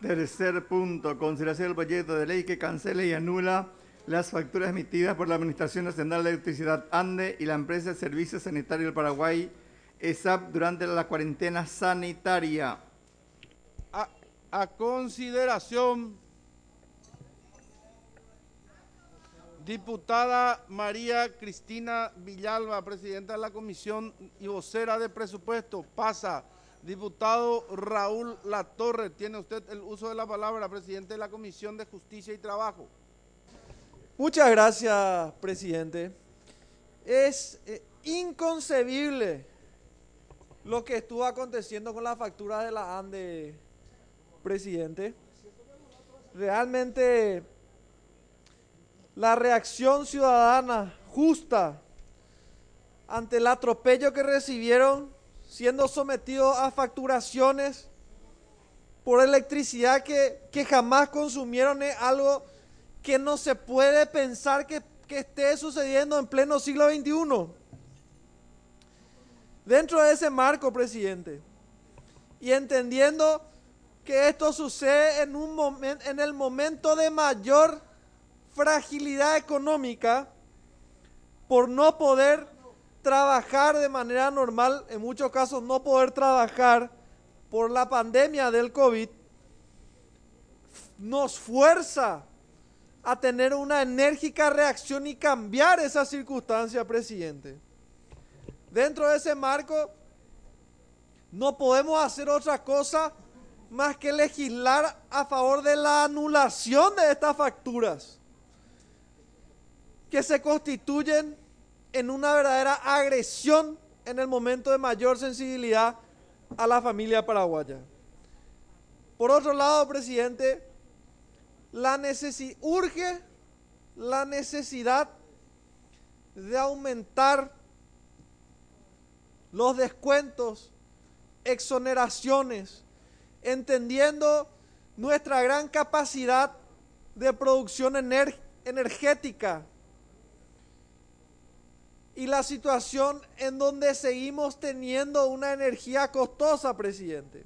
Tercer punto, consideración del proyecto de ley que cancela y anula las facturas emitidas por la Administración Nacional de Electricidad ANDE y la empresa de Servicios Sanitarios del Paraguay, ESAP, durante la cuarentena sanitaria. A consideración, diputada María Cristina Villalba, presidenta de la Comisión y vocera de Presupuesto, pasa. Diputado Raúl Latorre, tiene usted el uso de la palabra, presidente de la Comisión de Justicia y Trabajo. Muchas gracias, presidente. Es inconcebible lo que estuvo aconteciendo con la factura de la ANDE, presidente. Realmente la reacción ciudadana justa ante el atropello que recibieron siendo sometidos a facturaciones por electricidad que jamás consumieron es algo que no se puede pensar que esté sucediendo en pleno siglo XXI. Dentro de ese marco, presidente, y entendiendo que esto sucede en el momento de mayor fragilidad económica, por no poder trabajar de manera normal, en muchos casos no poder trabajar por la pandemia del COVID, nos fuerza a tener una enérgica reacción y cambiar esa circunstancia, presidente. Dentro de ese marco, no podemos hacer otra cosa más que legislar a favor de la anulación de estas facturas, que se constituyen en una verdadera agresión en el momento de mayor sensibilidad a la familia paraguaya. Por otro lado, presidente, urge la necesidad de aumentar los descuentos, exoneraciones, entendiendo nuestra gran capacidad de producción energética y la situación en donde seguimos teniendo una energía costosa, presidente.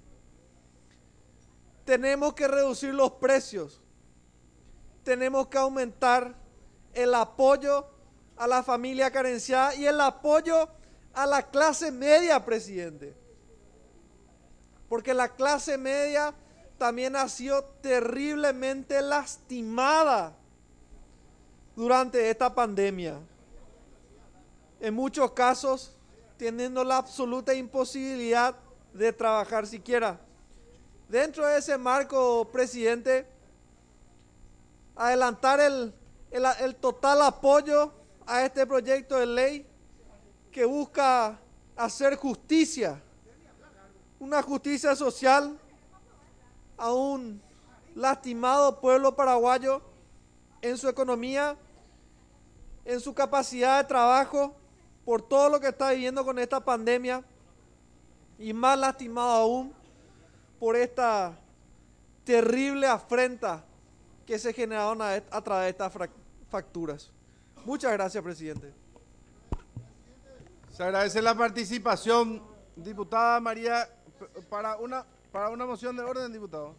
Tenemos que reducir los precios, tenemos que aumentar el apoyo a la familia carenciada y el apoyo a la clase media, presidente. Porque la clase media también ha sido terriblemente lastimada durante esta pandemia. En muchos casos, teniendo la absoluta imposibilidad de trabajar siquiera. Dentro de ese marco, presidente, adelantar el total apoyo a este proyecto de ley que busca hacer justicia, una justicia social a un lastimado pueblo paraguayo en su economía, en su capacidad de trabajo, por todo lo que está viviendo con esta pandemia y más lastimado aún por esta terrible afrenta que se generaron a través de estas facturas. Muchas gracias, presidente. Se agradece la participación, diputada María, para una moción de orden, diputado.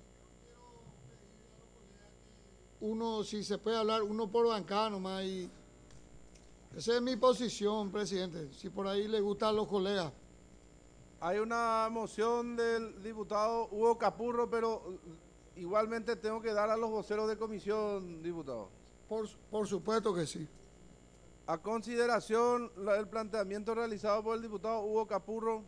Uno, si se puede hablar, uno por bancada nomás. Y esa es mi posición, presidente, si por ahí le gusta a los colegas. Hay una moción del diputado Hugo Capurro, pero igualmente tengo que dar a los voceros de comisión, diputado. Por supuesto que sí. A consideración el planteamiento realizado por el diputado Hugo Capurro.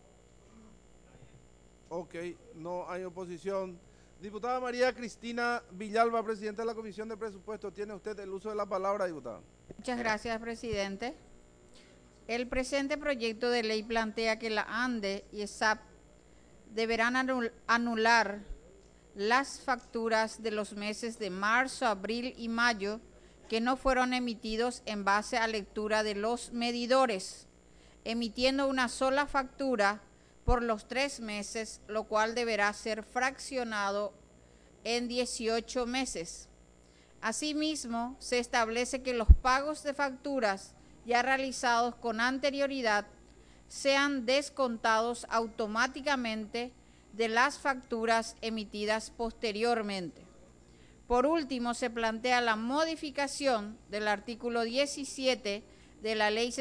Ok, no hay oposición. Diputada María Cristina Villalba, presidenta de la Comisión de Presupuestos, tiene usted el uso de la palabra, diputada. Muchas gracias, presidente. El presente proyecto de ley plantea que la ANDE y ESAP deberán anular las facturas de los meses de marzo, abril y mayo que no fueron emitidos en base a lectura de los medidores, emitiendo una sola factura por los 3 meses, lo cual deberá ser fraccionado en 18 meses. Asimismo, se establece que los pagos de facturas ya realizados con anterioridad sean descontados automáticamente de las facturas emitidas posteriormente. Por último, se plantea la modificación del artículo 17 de la Ley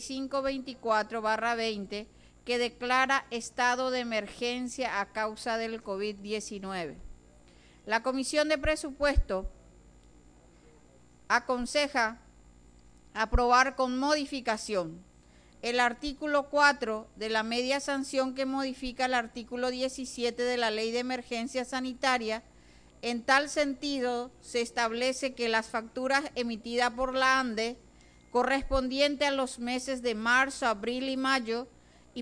6524/20, que declara estado de emergencia a causa del COVID-19. La Comisión de Presupuesto aconseja aprobar con modificación el artículo 4 de la media sanción que modifica el artículo 17 de la Ley de Emergencia Sanitaria. En tal sentido, se establece que las facturas emitidas por la ANDE correspondientes a los meses de marzo, abril y mayo y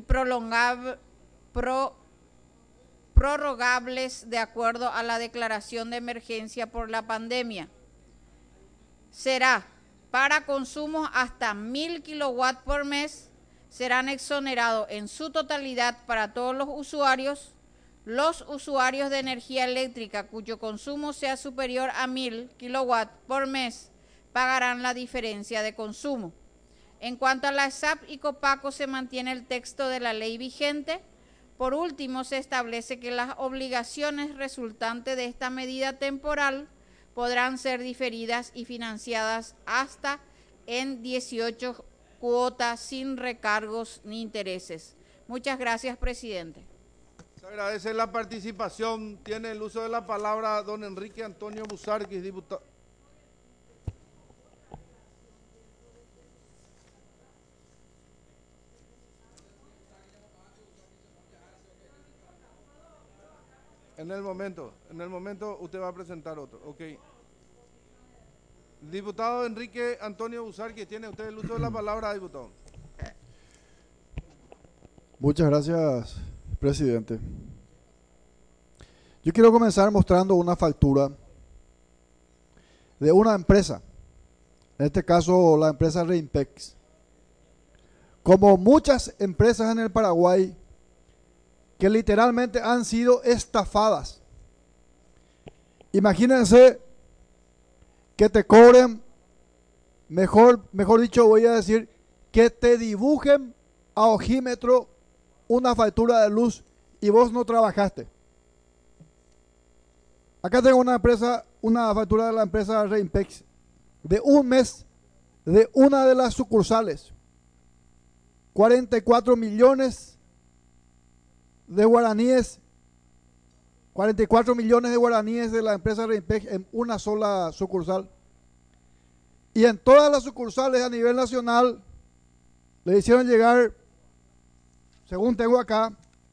prorrogables de acuerdo a la declaración de emergencia por la pandemia, será para consumos hasta 1000 kilowatts por mes, serán exonerados en su totalidad para todos los usuarios de energía eléctrica cuyo consumo sea superior a 1000 kilowatts por mes pagarán la diferencia de consumo. En cuanto a la ESAP y Copaco, se mantiene el texto de la ley vigente. Por último, se establece que las obligaciones resultantes de esta medida temporal podrán ser diferidas y financiadas hasta en 18 cuotas sin recargos ni intereses. Muchas gracias, presidente. Se agradece la participación. Tiene el uso de la palabra don Enrique Antonio Busarquis, diputado. En el momento usted va a presentar otro. Ok. Diputado Enrique Antonio Busarquis, tiene usted el uso de la palabra, diputado. Muchas gracias, presidente. Yo quiero comenzar mostrando una factura de una empresa, en este caso la empresa Reimpex. Como muchas empresas en el Paraguay que literalmente han sido estafadas. Imagínense que te cobren, mejor dicho voy a decir, que te dibujen a ojímetro una factura de luz y vos no trabajaste. Acá tengo una factura de la empresa Reimpex de un mes de una de las sucursales. 44 millones de guaraníes, 44 millones de guaraníes de la empresa Reimpex en una sola sucursal. Y en todas las sucursales a nivel nacional le hicieron llegar, según tengo acá,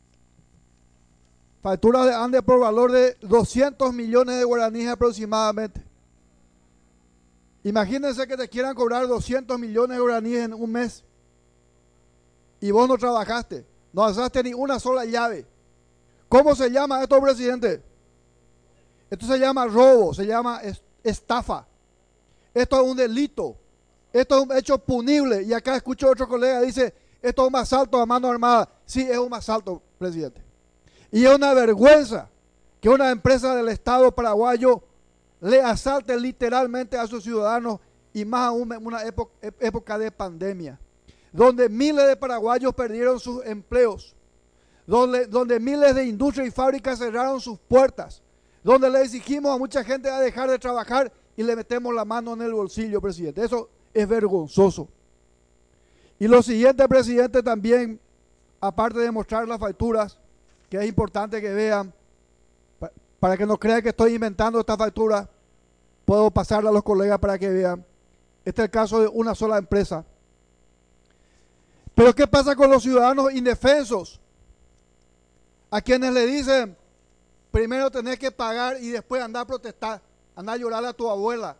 facturas de ANDE por valor de 200 millones de guaraníes aproximadamente. Imagínense que te quieran cobrar 200 millones de guaraníes en un mes y vos no trabajaste, no alzaste ni una sola llave. ¿Cómo se llama esto, presidente? Esto se llama robo, se llama estafa. Esto es un delito, esto es un hecho punible. Y acá escucho a otro colega dice, esto es un asalto a mano armada. Sí, es un asalto, presidente. Y es una vergüenza que una empresa del Estado paraguayo le asalte literalmente a sus ciudadanos, y más aún en una época de pandemia, donde miles de paraguayos perdieron sus empleos, donde miles de industrias y fábricas cerraron sus puertas, donde le exigimos a mucha gente a dejar de trabajar y le metemos la mano en el bolsillo, presidente. Eso es vergonzoso. Y lo siguiente, presidente, también, aparte de mostrar las facturas, que es importante que vean, para que no crean que estoy inventando esta factura, puedo pasarla a los colegas para que vean. Este es el caso de una sola empresa. Pero ¿qué pasa con los ciudadanos indefensos? A quienes le dicen, primero tenés que pagar y después andar a protestar, andar a llorar a tu abuela.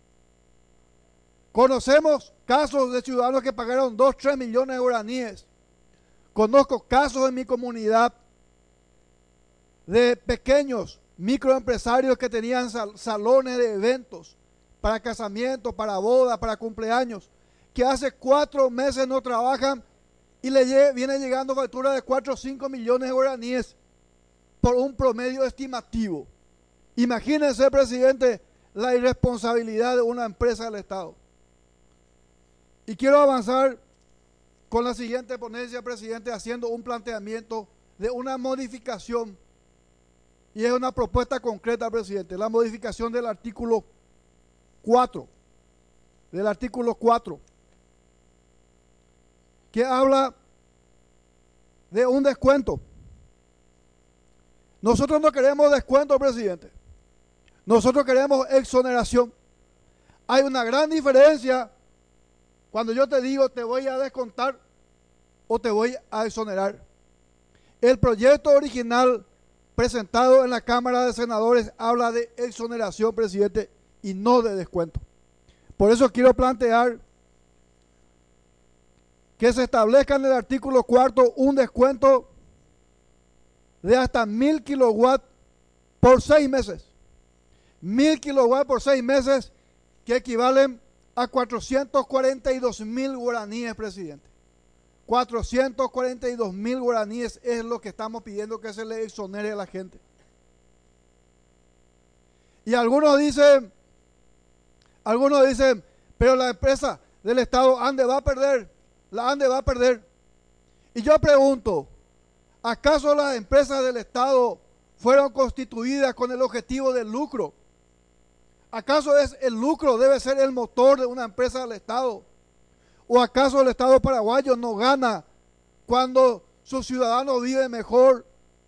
Conocemos casos de ciudadanos que pagaron 2, 3 millones de guaraníes. Conozco casos en mi comunidad de pequeños microempresarios que tenían salones de eventos para casamientos, para bodas, para cumpleaños, que hace 4 meses no trabajan y le viene llegando factura de 4 o 5 millones de guaraníes por un promedio estimativo. Imagínense, presidente, la irresponsabilidad de una empresa del Estado. Y quiero avanzar con la siguiente ponencia, presidente, haciendo un planteamiento de una modificación, y es una propuesta concreta, presidente, la modificación del artículo 4, que habla de un descuento. Nosotros no queremos descuento, presidente. Nosotros queremos exoneración. Hay una gran diferencia cuando yo te digo te voy a descontar o te voy a exonerar. El proyecto original presentado en la Cámara de Senadores habla de exoneración, presidente, y no de descuento. Por eso quiero plantear que se establezca en el artículo 4 un descuento de hasta 1000 kilowatts por 6 meses. 1000 kilowatts por 6 meses, que equivalen a 442.000 guaraníes, presidente. 442.000 guaraníes es lo que estamos pidiendo que se le exonere a la gente. Y algunos dicen, pero la empresa del Estado ANDE va a perder, la ANDE va a perder. Y yo pregunto, ¿acaso las empresas del Estado fueron constituidas con el objetivo del lucro? ¿Acaso el lucro debe ser el motor de una empresa del Estado? ¿O acaso el Estado paraguayo no gana cuando sus ciudadanos viven mejor?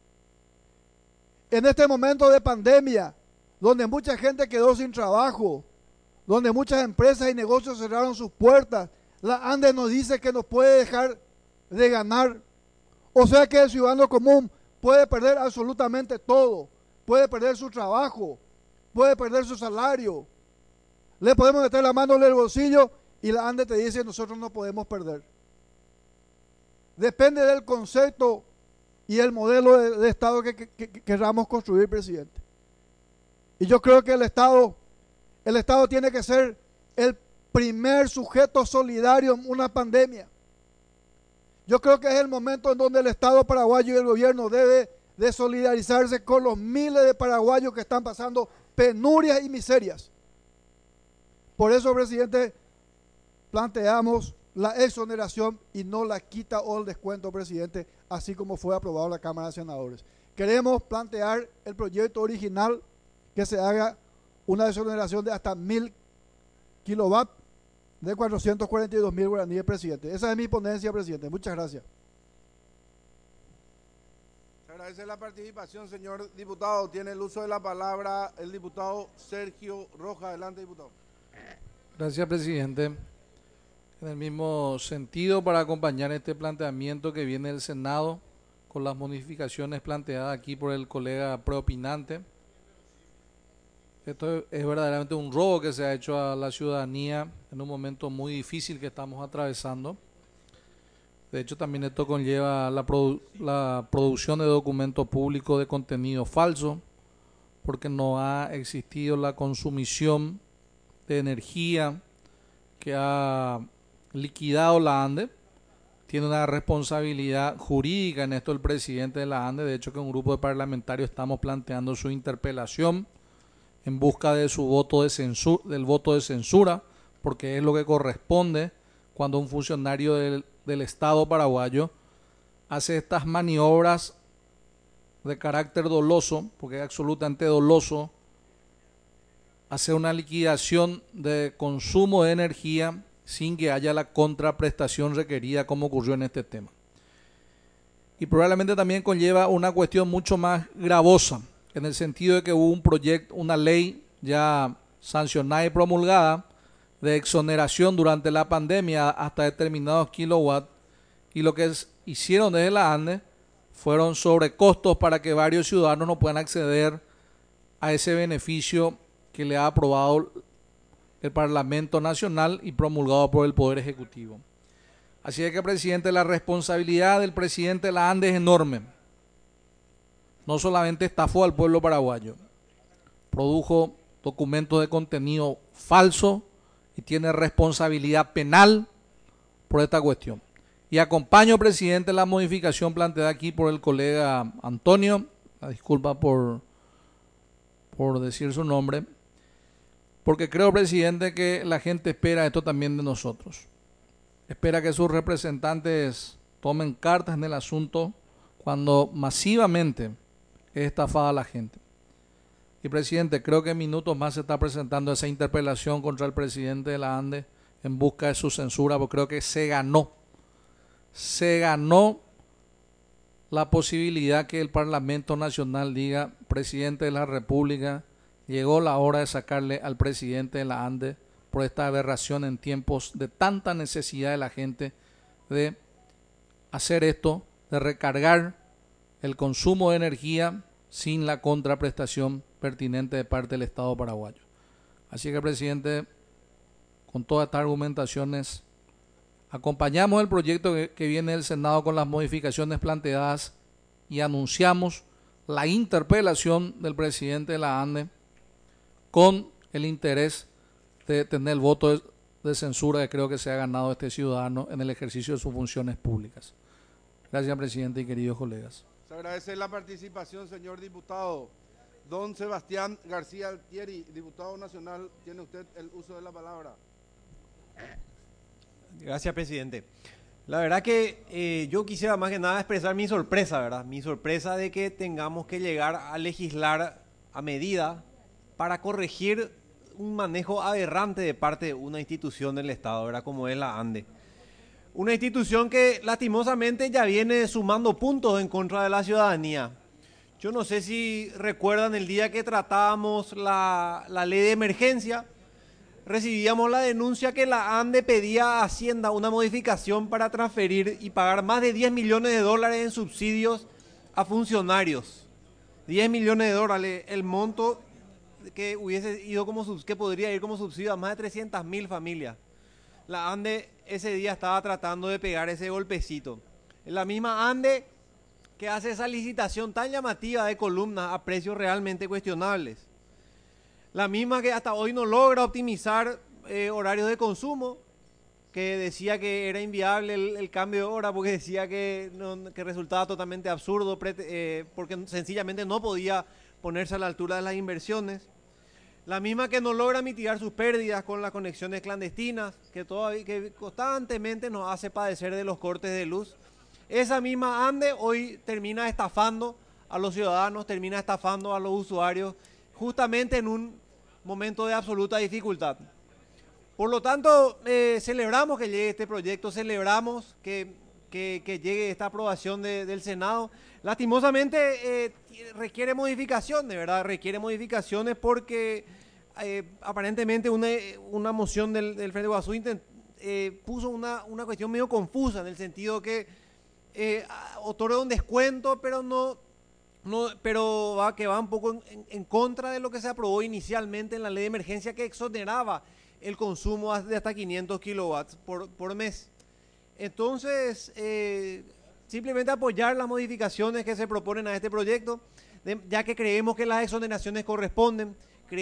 En este momento de pandemia, donde mucha gente quedó sin trabajo, donde muchas empresas y negocios cerraron sus puertas, la ANDE nos dice que no puede dejar de ganar. O sea que el ciudadano común puede perder absolutamente todo, puede perder su trabajo, puede perder su salario. Le podemos meter la mano en el bolsillo y la ANDE te dice nosotros no podemos perder. Depende del concepto y el modelo de Estado que queramos construir, presidente. Y yo creo que el Estado tiene que ser el primer sujeto solidario en una pandemia. Yo creo que es el momento en donde el Estado paraguayo y el gobierno debe de solidarizarse con los miles de paraguayos que están pasando penurias y miserias. Por eso, presidente, planteamos la exoneración y no la quita o el descuento, presidente, así como fue aprobado en la Cámara de Senadores. Queremos plantear el proyecto original, que se haga una exoneración de hasta 1000 kilowatts de 442.000 guaraníes, presidente. Esa es mi ponencia, presidente. Muchas gracias. Agradece la participación, señor diputado. Tiene el uso de la palabra el diputado Sergio Rojas. Adelante, diputado. Gracias, presidente. En el mismo sentido, para acompañar este planteamiento que viene del Senado, con las modificaciones planteadas aquí por el colega preopinante, esto es verdaderamente un robo que se ha hecho a la ciudadanía en un momento muy difícil que estamos atravesando. De hecho, también esto conlleva la producción de documentos públicos de contenido falso, porque no ha existido la consumición de energía que ha liquidado la ANDE. Tiene una responsabilidad jurídica en esto el presidente de la ANDE. De hecho, que un grupo de parlamentarios estamos planteando su interpelación en busca de su voto de censura, del voto de censura, porque es lo que corresponde cuando un funcionario del Estado paraguayo hace estas maniobras de carácter doloso, porque es absolutamente doloso, hacer una liquidación de consumo de energía sin que haya la contraprestación requerida, como ocurrió en este tema. Y probablemente también conlleva una cuestión mucho más gravosa, en el sentido de que hubo un proyecto, una ley ya sancionada y promulgada de exoneración durante la pandemia hasta determinados kilowatts, y lo que hicieron desde la ANDE fueron sobrecostos para que varios ciudadanos no puedan acceder a ese beneficio que le ha aprobado el Parlamento Nacional y promulgado por el Poder Ejecutivo. Así es que, presidente, la responsabilidad del presidente de la ANDE es enorme. No solamente estafó al pueblo paraguayo, produjo documentos de contenido falso y tiene responsabilidad penal por esta cuestión. Y acompaño, presidente, la modificación planteada aquí por el colega Antonio, la disculpa por decir su nombre, porque creo, presidente, que la gente espera esto también de nosotros. Espera que sus representantes tomen cartas en el asunto cuando masivamente es estafada la gente. Y presidente, creo que en minutos más se está presentando esa interpelación contra el presidente de la ANDE en busca de su censura, porque creo que se ganó la posibilidad que el Parlamento Nacional diga: presidente de la República, llegó la hora de sacarle al presidente de la ANDE por esta aberración en tiempos de tanta necesidad de la gente de hacer esto, de recargar el consumo de energía sin la contraprestación pertinente de parte del Estado paraguayo. Así que, presidente, con todas estas argumentaciones, acompañamos el proyecto que viene del Senado con las modificaciones planteadas y anunciamos la interpelación del presidente de la ANDE con el interés de tener el voto de censura que creo que se ha ganado este ciudadano en el ejercicio de sus funciones públicas. Gracias, presidente y queridos colegas. Se agradece la participación, señor diputado. Don Sebastián García Altieri, diputado nacional, tiene usted el uso de la palabra. Gracias, presidente. La verdad que yo quisiera más que nada expresar mi sorpresa, ¿verdad? Mi sorpresa de que tengamos que llegar a legislar a medida para corregir un manejo aberrante de parte de una institución del Estado, ¿verdad? Como es la ANDE. Una institución que lastimosamente ya viene sumando puntos en contra de la ciudadanía. Yo no sé si recuerdan el día que tratábamos la ley de emergencia, recibíamos la denuncia que la ANDE pedía a Hacienda una modificación para transferir y pagar más de 10 millones de dólares en subsidios a funcionarios. 10 millones de dólares, el monto que hubiese ido que podría ir como subsidio a más de 300.000 familias. La ANDE ese día estaba tratando de pegar ese golpecito. Es la misma ANDE que hace esa licitación tan llamativa de columnas a precios realmente cuestionables. La misma que hasta hoy no logra optimizar horarios de consumo, que decía que era inviable el cambio de hora porque decía que resultaba totalmente absurdo porque sencillamente no podía ponerse a la altura de las inversiones. La misma que no logra mitigar sus pérdidas con las conexiones clandestinas, que constantemente nos hace padecer de los cortes de luz. Esa misma ANDE hoy termina estafando a los ciudadanos, termina estafando a los usuarios, justamente en un momento de absoluta dificultad. Por lo tanto, celebramos que llegue este proyecto, celebramos que llegue esta aprobación del Senado. Lastimosamente requiere modificaciones, ¿verdad? Requiere modificaciones porque aparentemente una moción del Frente Guasú puso una cuestión medio confusa, en el sentido que otorga un descuento, pero que va un poco en contra de lo que se aprobó inicialmente en la ley de emergencia, que exoneraba el consumo de hasta 500 kilowatts por mes. Entonces, simplemente apoyar las modificaciones que se proponen a este proyecto, ya que creemos que las exoneraciones corresponden,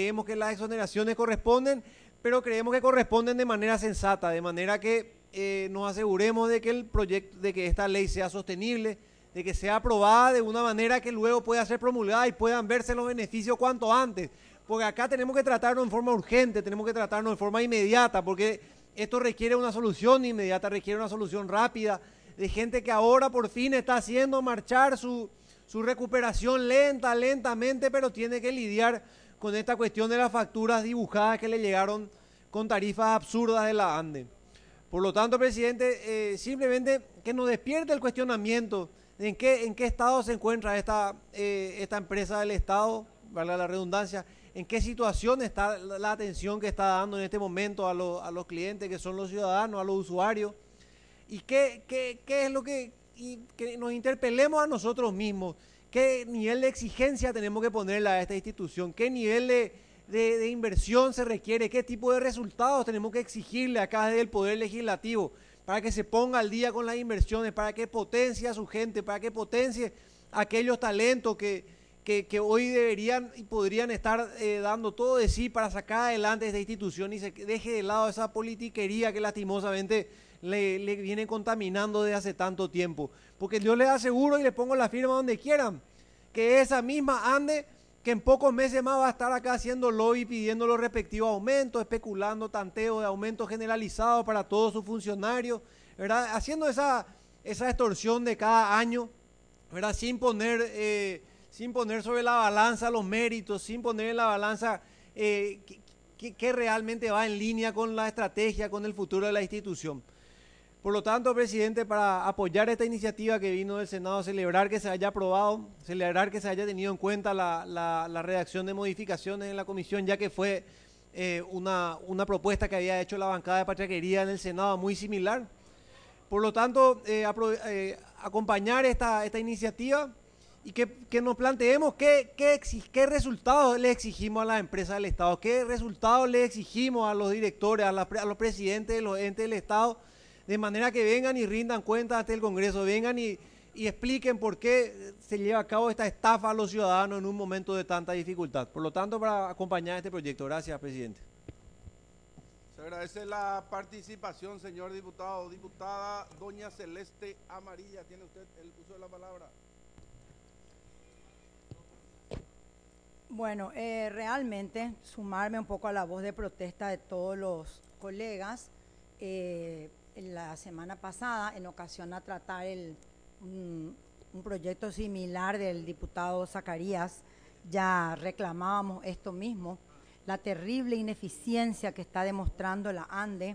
pero creemos que corresponden de manera sensata, de manera que nos aseguremos de que esta ley sea sostenible, de que sea aprobada de una manera que luego pueda ser promulgada y puedan verse los beneficios cuanto antes, porque acá tenemos que tratarlo en forma urgente, tenemos que tratarlo en forma inmediata, porque esto requiere una solución inmediata, requiere una solución rápida, de gente que ahora por fin está haciendo marchar su recuperación lentamente, pero tiene que lidiar con esta cuestión de las facturas dibujadas que le llegaron con tarifas absurdas de la ANDE. Por lo tanto, presidente, simplemente que nos despierte el cuestionamiento de en qué estado se encuentra esta empresa del Estado, valga la redundancia, en qué situación está la atención que está dando en este momento a los clientes, que son los ciudadanos, a los usuarios, y qué es lo que nos interpelemos a nosotros mismos, qué nivel de exigencia tenemos que ponerle a esta institución, qué nivel de inversión se requiere, qué tipo de resultados tenemos que exigirle acá desde el Poder Legislativo para que se ponga al día con las inversiones, para que potencie a su gente, para que potencie aquellos talentos que hoy deberían y podrían estar dando todo de sí para sacar adelante esta institución y se deje de lado esa politiquería que lastimosamente le viene contaminando desde hace tanto tiempo. Porque yo les aseguro y les pongo la firma donde quieran, que esa misma ANDE, que en pocos meses más va a estar acá haciendo lobby, pidiendo los respectivos aumentos, especulando tanteos de aumentos generalizados para todos sus funcionarios, ¿verdad? Haciendo esa extorsión de cada año ¿verdad? Sin poner sobre la balanza los méritos, sin poner en la balanza qué realmente va en línea con la estrategia, con el futuro de la institución. Por lo tanto, presidente, para apoyar esta iniciativa que vino del Senado, celebrar que se haya aprobado, celebrar que se haya tenido en cuenta la redacción de modificaciones en la comisión, ya que fue una propuesta que había hecho la bancada de Patriaquería en el Senado muy similar. Por lo tanto, acompañar esta iniciativa y que nos planteemos qué resultados le exigimos a las empresas del Estado, qué resultados le exigimos a los directores, a los presidentes de los entes del Estado, de manera que vengan y rindan cuentas ante el Congreso, vengan y expliquen por qué se lleva a cabo esta estafa a los ciudadanos en un momento de tanta dificultad. Por lo tanto, para acompañar este proyecto. Gracias, presidente. Se agradece la participación, señor diputado. Diputada doña Celeste Amarilla, tiene usted el uso de la palabra. Bueno, realmente sumarme un poco a la voz de protesta de todos los colegas. La semana pasada, en ocasión a tratar un proyecto similar del diputado Zacarías, ya reclamábamos esto mismo, la terrible ineficiencia que está demostrando la ANDE.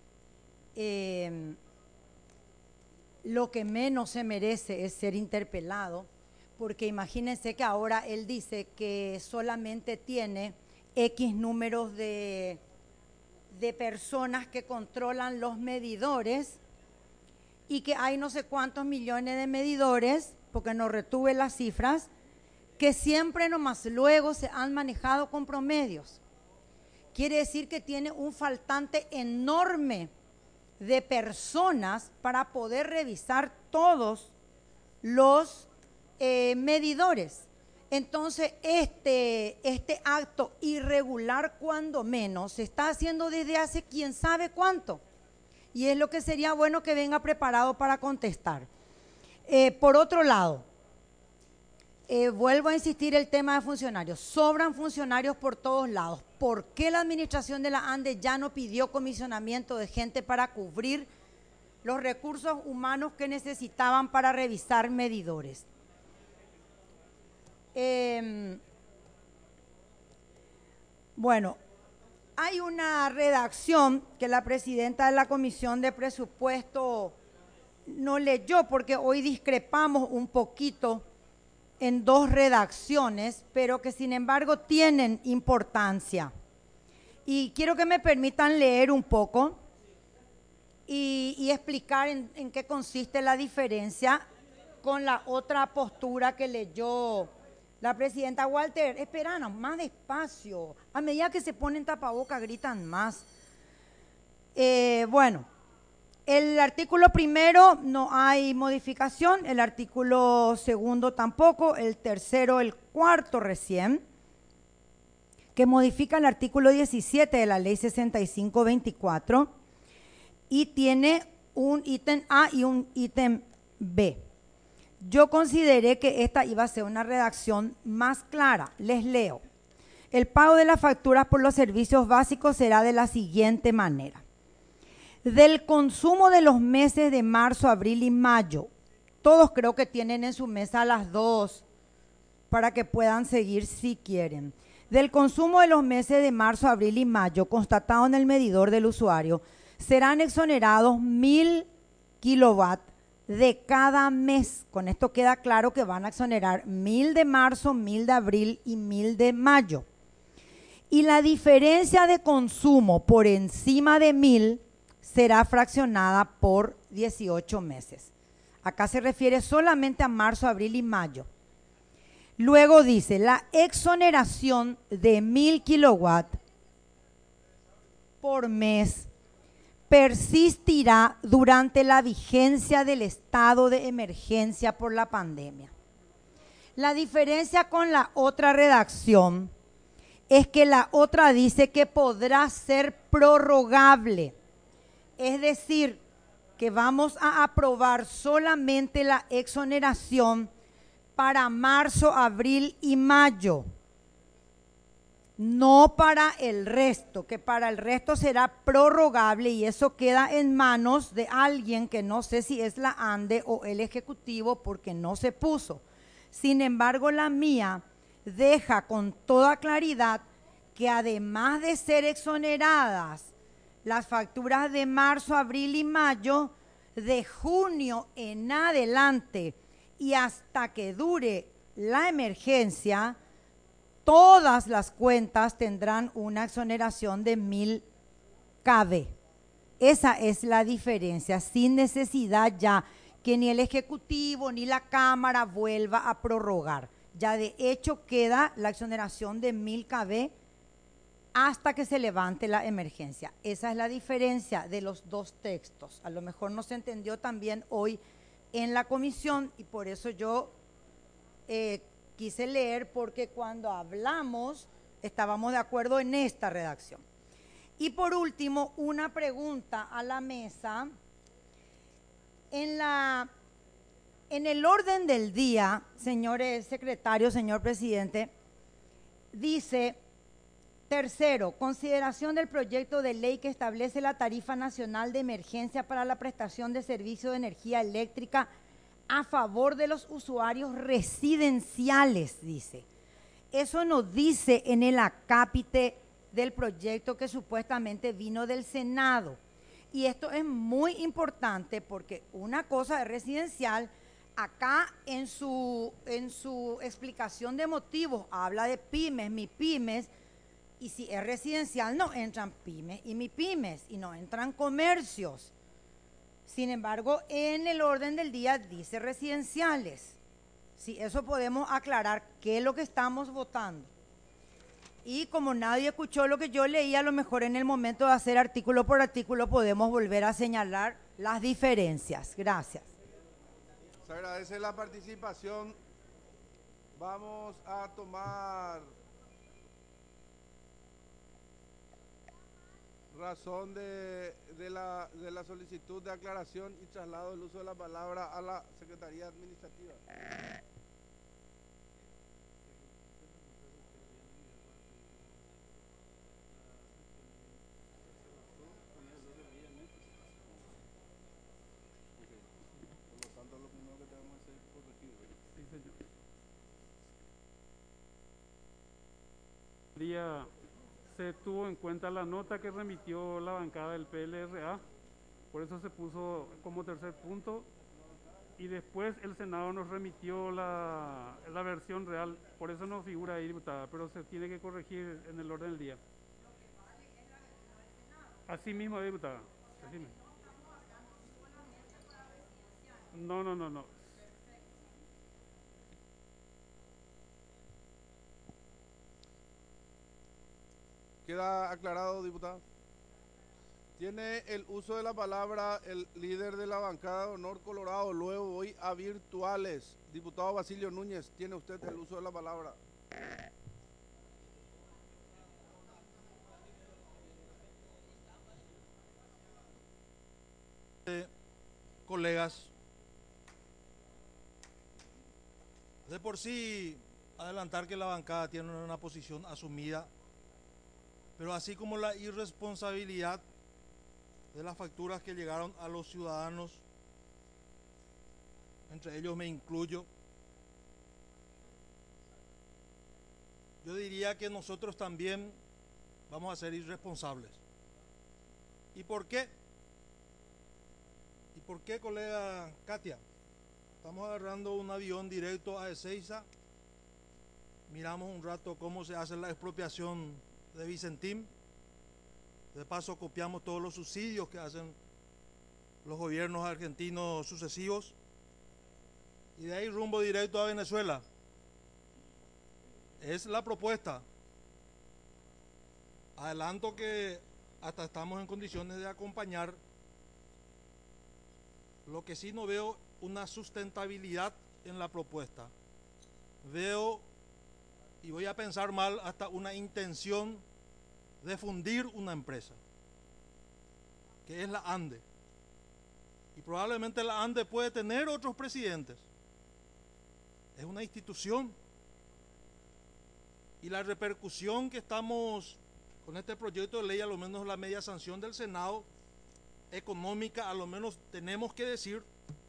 Lo que menos se merece es ser interpelado, porque imagínense que ahora él dice que solamente tiene X números de personas que controlan los medidores y que hay no sé cuántos millones de medidores, porque no retuve las cifras, que siempre nomás luego se han manejado con promedios. Quiere decir que tiene un faltante enorme de personas para poder revisar todos los medidores. Entonces, este acto irregular, cuando menos, se está haciendo desde hace quién sabe cuánto. Y es lo que sería bueno que venga preparado para contestar. Por otro lado, vuelvo a insistir el tema de funcionarios. Sobran funcionarios por todos lados. ¿Por qué la administración de la ANDE ya no pidió comisionamiento de gente para cubrir los recursos humanos que necesitaban para revisar medidores? Bueno, hay una redacción que la presidenta de la Comisión de Presupuesto no leyó, porque hoy discrepamos un poquito en dos redacciones, pero que sin embargo tienen importancia. Y quiero que me permitan leer un poco y explicar en qué consiste la diferencia con la otra postura que leyó la presidenta. Walter, esperanos, más despacio. A medida que se ponen tapabocas, gritan más. Bueno, el artículo primero no hay modificación, el artículo segundo tampoco, el tercero, el cuarto recién, que modifica el artículo 17 de la ley 6524 y tiene un ítem A y un ítem B. Yo consideré que esta iba a ser una redacción más clara. Les leo. El pago de las facturas por los servicios básicos será de la siguiente manera. Del consumo de los meses de marzo, abril y mayo, todos creo que tienen en su mesa las dos para que puedan seguir si quieren. Del consumo de los meses de marzo, abril y mayo constatado en el medidor del usuario, serán exonerados 1000 kilowatts de cada mes. Con esto queda claro que van a exonerar 1000 de marzo, 1000 de abril y 1000 de mayo. Y la diferencia de consumo por encima de 1000 será fraccionada por 18 meses. Acá se refiere solamente a marzo, abril y mayo. Luego dice, la exoneración de 1000 kilowatts por mes persistirá durante la vigencia del estado de emergencia por la pandemia. La diferencia con la otra redacción es que la otra dice que podrá ser prorrogable. Es decir, que vamos a aprobar solamente la exoneración para marzo, abril y mayo. no para el resto, que para el resto será prorrogable y eso queda en manos de alguien que no sé si es la ANDE o el Ejecutivo porque no se puso. Sin embargo, la mía deja con toda claridad que además de ser exoneradas las facturas de marzo, abril y mayo, de junio en adelante y hasta que dure la emergencia, todas las cuentas tendrán una exoneración de 1000 KB. Esa es la diferencia, sin necesidad ya que ni el Ejecutivo ni la Cámara vuelva a prorrogar. Ya de hecho queda la exoneración de 1000 KB hasta que se levante la emergencia. Esa es la diferencia de los dos textos. A lo mejor no se entendió también hoy en la comisión y por eso yo quise leer, porque cuando hablamos estábamos de acuerdo en esta redacción. Y por último, una pregunta a la mesa. En el orden del día, señores secretarios, señor presidente, dice: tercero, consideración del proyecto de ley que establece la tarifa nacional de emergencia para la prestación de servicio de energía eléctrica a favor de los usuarios residenciales, dice. Eso no dice en el acápite del proyecto que supuestamente vino del Senado. Y esto es muy importante porque una cosa es residencial. Acá en su explicación de motivos habla de pymes, MIPYMES, y si es residencial no entran pymes y MIPYMES y no entran comercios. Sin embargo, en el orden del día dice residenciales. Si eso podemos aclarar qué es lo que estamos votando. Y como nadie escuchó lo que yo leí, a lo mejor en el momento de hacer artículo por artículo podemos volver a señalar las diferencias. Gracias. Se agradece la participación. Vamos a tomar razón de la solicitud de aclaración y traslado del uso de la palabra a la Secretaría Administrativa. Se tuvo en cuenta la nota que remitió la bancada del PLRA, por eso se puso como tercer punto, y después el Senado nos remitió la versión real, por eso no figura ahí, diputada, pero se tiene que corregir en el orden del día. Así mismo, diputada. Así mismo. No. ¿Queda aclarado, diputado? Tiene el uso de la palabra el líder de la bancada de Honor Colorado. Luego voy a virtuales. Diputado Basilio Núñez, tiene usted el uso de la palabra. Colegas, de por sí adelantar que la bancada tiene una posición asumida, pero así como la irresponsabilidad de las facturas que llegaron a los ciudadanos, entre ellos me incluyo, yo diría que nosotros también vamos a ser irresponsables. ¿Y por qué? ¿Y por qué, colega Katia? Estamos agarrando un avión directo a Ezeiza, miramos un rato cómo se hace la expropiación de Vicentín, de paso copiamos todos los subsidios que hacen los gobiernos argentinos sucesivos, y de ahí rumbo directo a Venezuela. Es la propuesta. Adelanto que hasta estamos en condiciones de acompañar. Lo que sí no veo una sustentabilidad en la propuesta. Veo, y voy a pensar mal, hasta una intención de fundir una empresa, que es la ANDE. Y probablemente la ANDE puede tener otros presidentes. Es una institución. Y la repercusión que estamos con este proyecto de ley, a lo menos la media sanción del Senado, económica, a lo menos tenemos que decir,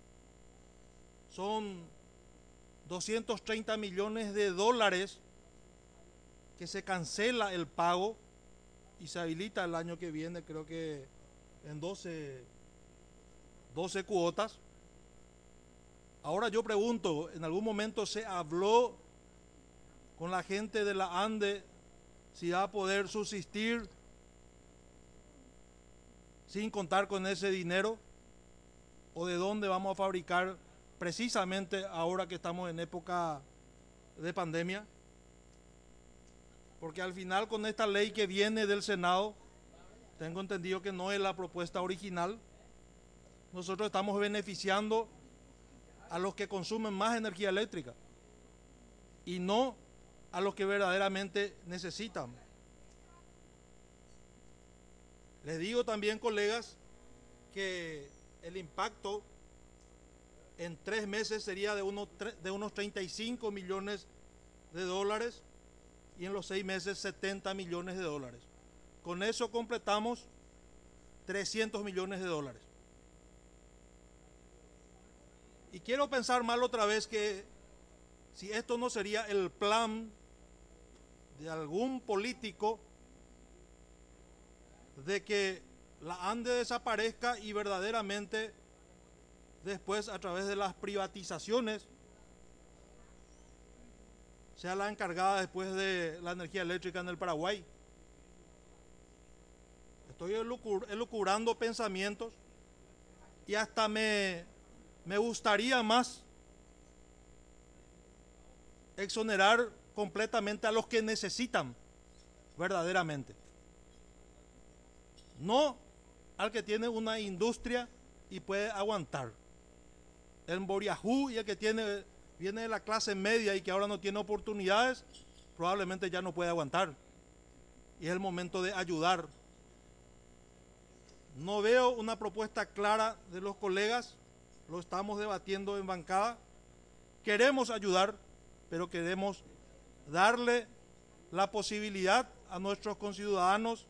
son 230 millones de dólares que se cancela el pago y se habilita el año que viene, creo que en 12 cuotas. Ahora yo pregunto, ¿en algún momento se habló con la gente de la ANDE si va a poder subsistir sin contar con ese dinero? ¿O de dónde vamos a fabricar precisamente ahora que estamos en época de pandemia? Porque al final, con esta ley que viene del Senado, tengo entendido que no es la propuesta original, nosotros estamos beneficiando a los que consumen más energía eléctrica y no a los que verdaderamente necesitan. Les digo también, colegas, que el impacto en 3 meses sería de unos 35 millones de dólares y en los 6 meses 70 millones de dólares. Con eso completamos 300 millones de dólares. Y quiero pensar mal otra vez que si esto no sería el plan de algún político de que la ANDE desaparezca y verdaderamente después, a través de las privatizaciones, sea la encargada después de la energía eléctrica en el Paraguay. Estoy elucubrando pensamientos y hasta me gustaría más exonerar completamente a los que necesitan verdaderamente. No al que tiene una industria y puede aguantar. El Boriajú y el que viene de la clase media y que ahora no tiene oportunidades, probablemente ya no puede aguantar. Y es el momento de ayudar. No veo una propuesta clara de los colegas, lo estamos debatiendo en bancada. Queremos ayudar, pero queremos darle la posibilidad a nuestros conciudadanos,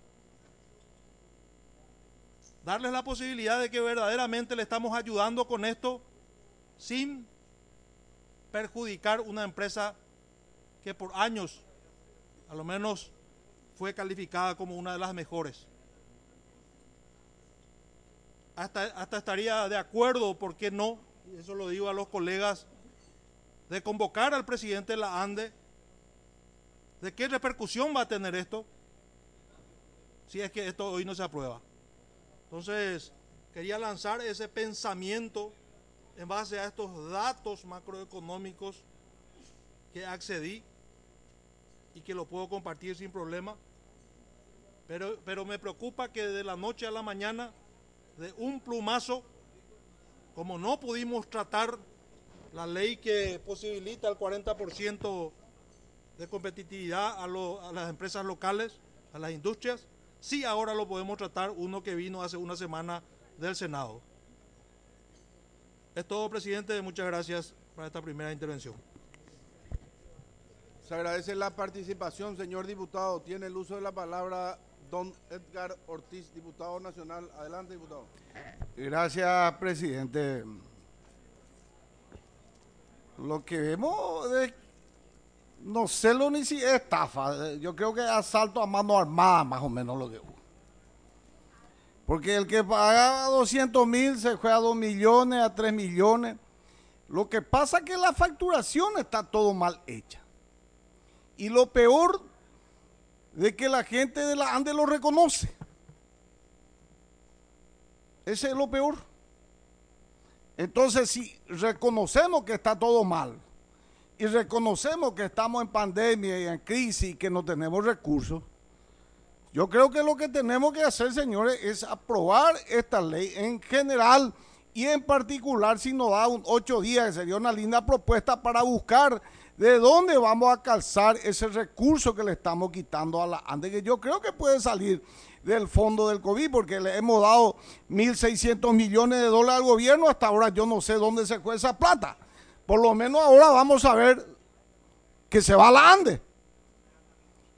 darles la posibilidad de que verdaderamente le estamos ayudando con esto sin perjudicar una empresa que por años, a lo menos, fue calificada como una de las mejores. Hasta estaría de acuerdo, ¿por qué no? Y eso lo digo a los colegas, de convocar al presidente de la ANDE, de qué repercusión va a tener esto, si es que esto hoy no se aprueba. Entonces, quería lanzar ese pensamiento en base a estos datos macroeconómicos que accedí y que lo puedo compartir sin problema, pero me preocupa que de la noche a la mañana, de un plumazo, como no pudimos tratar la ley que posibilita el 40% de competitividad a las empresas locales, a las industrias, sí ahora lo podemos tratar, uno que vino hace una semana del Senado. Es todo, presidente, muchas gracias para esta primera intervención. Se agradece la participación, señor diputado. Tiene el uso de la palabra don Edgar Ortiz, diputado nacional. Adelante, diputado. Gracias, presidente. Lo que vemos es, no sé lo ni si es estafa, yo creo que es asalto a mano armada, más o menos lo que hubo. Porque el que pagaba 200.000 se fue a 2 millones, a 3 millones. Lo que pasa es que la facturación está todo mal hecha. Y lo peor de que la gente de la ANDE lo reconoce. Ese es lo peor. Entonces, si reconocemos que está todo mal y reconocemos que estamos en pandemia y en crisis y que no tenemos recursos, yo creo que lo que tenemos que hacer, señores, es aprobar esta ley en general y en particular, si nos da 8 días, que sería una linda propuesta para buscar de dónde vamos a calzar ese recurso que le estamos quitando a la ANDE, que yo creo que puede salir del fondo del COVID, porque le hemos dado 1.600 millones de dólares al gobierno, hasta ahora yo no sé dónde se fue esa plata. Por lo menos ahora vamos a ver que se va a la ANDE.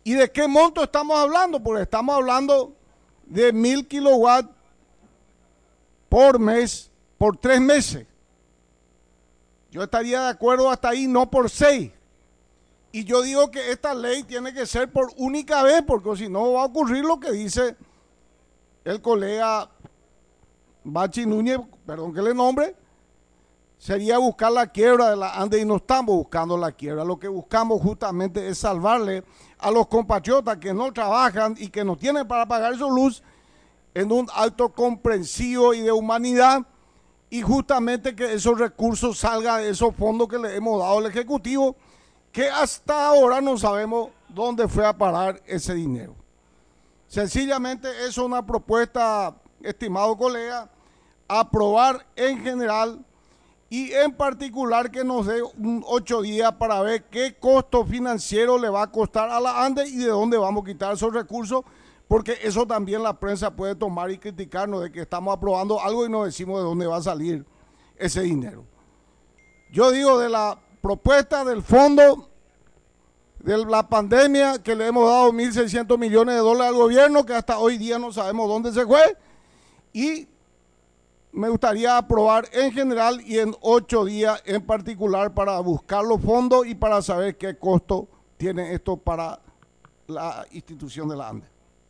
¿Y de qué monto estamos hablando? Porque estamos hablando de 1000 kilowatts por mes, por 3 meses. Yo estaría de acuerdo hasta ahí, no por 6. Y yo digo que esta ley tiene que ser por única vez, porque si no va a ocurrir lo que dice el colega Bachi Núñez, perdón que le nombre, sería buscar la quiebra de la ANDE, y no estamos buscando la quiebra. Lo que buscamos justamente es salvarle a los compatriotas que no trabajan y que no tienen para pagar su luz en un acto comprensivo y de humanidad, y justamente que esos recursos salgan de esos fondos que le hemos dado al Ejecutivo, que hasta ahora no sabemos dónde fue a parar ese dinero. Sencillamente es una propuesta, estimado colega, aprobar en general y en particular que nos dé 8 días para ver qué costo financiero le va a costar a la ANDE y de dónde vamos a quitar esos recursos, porque eso también la prensa puede tomar y criticarnos de que estamos aprobando algo y no decimos de dónde va a salir ese dinero. Yo digo, de la propuesta del fondo de la pandemia, que le hemos dado 1.600 millones de dólares al gobierno, que hasta hoy día no sabemos dónde se fue, y me gustaría aprobar en general y en 8 días en particular para buscar los fondos y para saber qué costo tiene esto para la institución de la ANDE.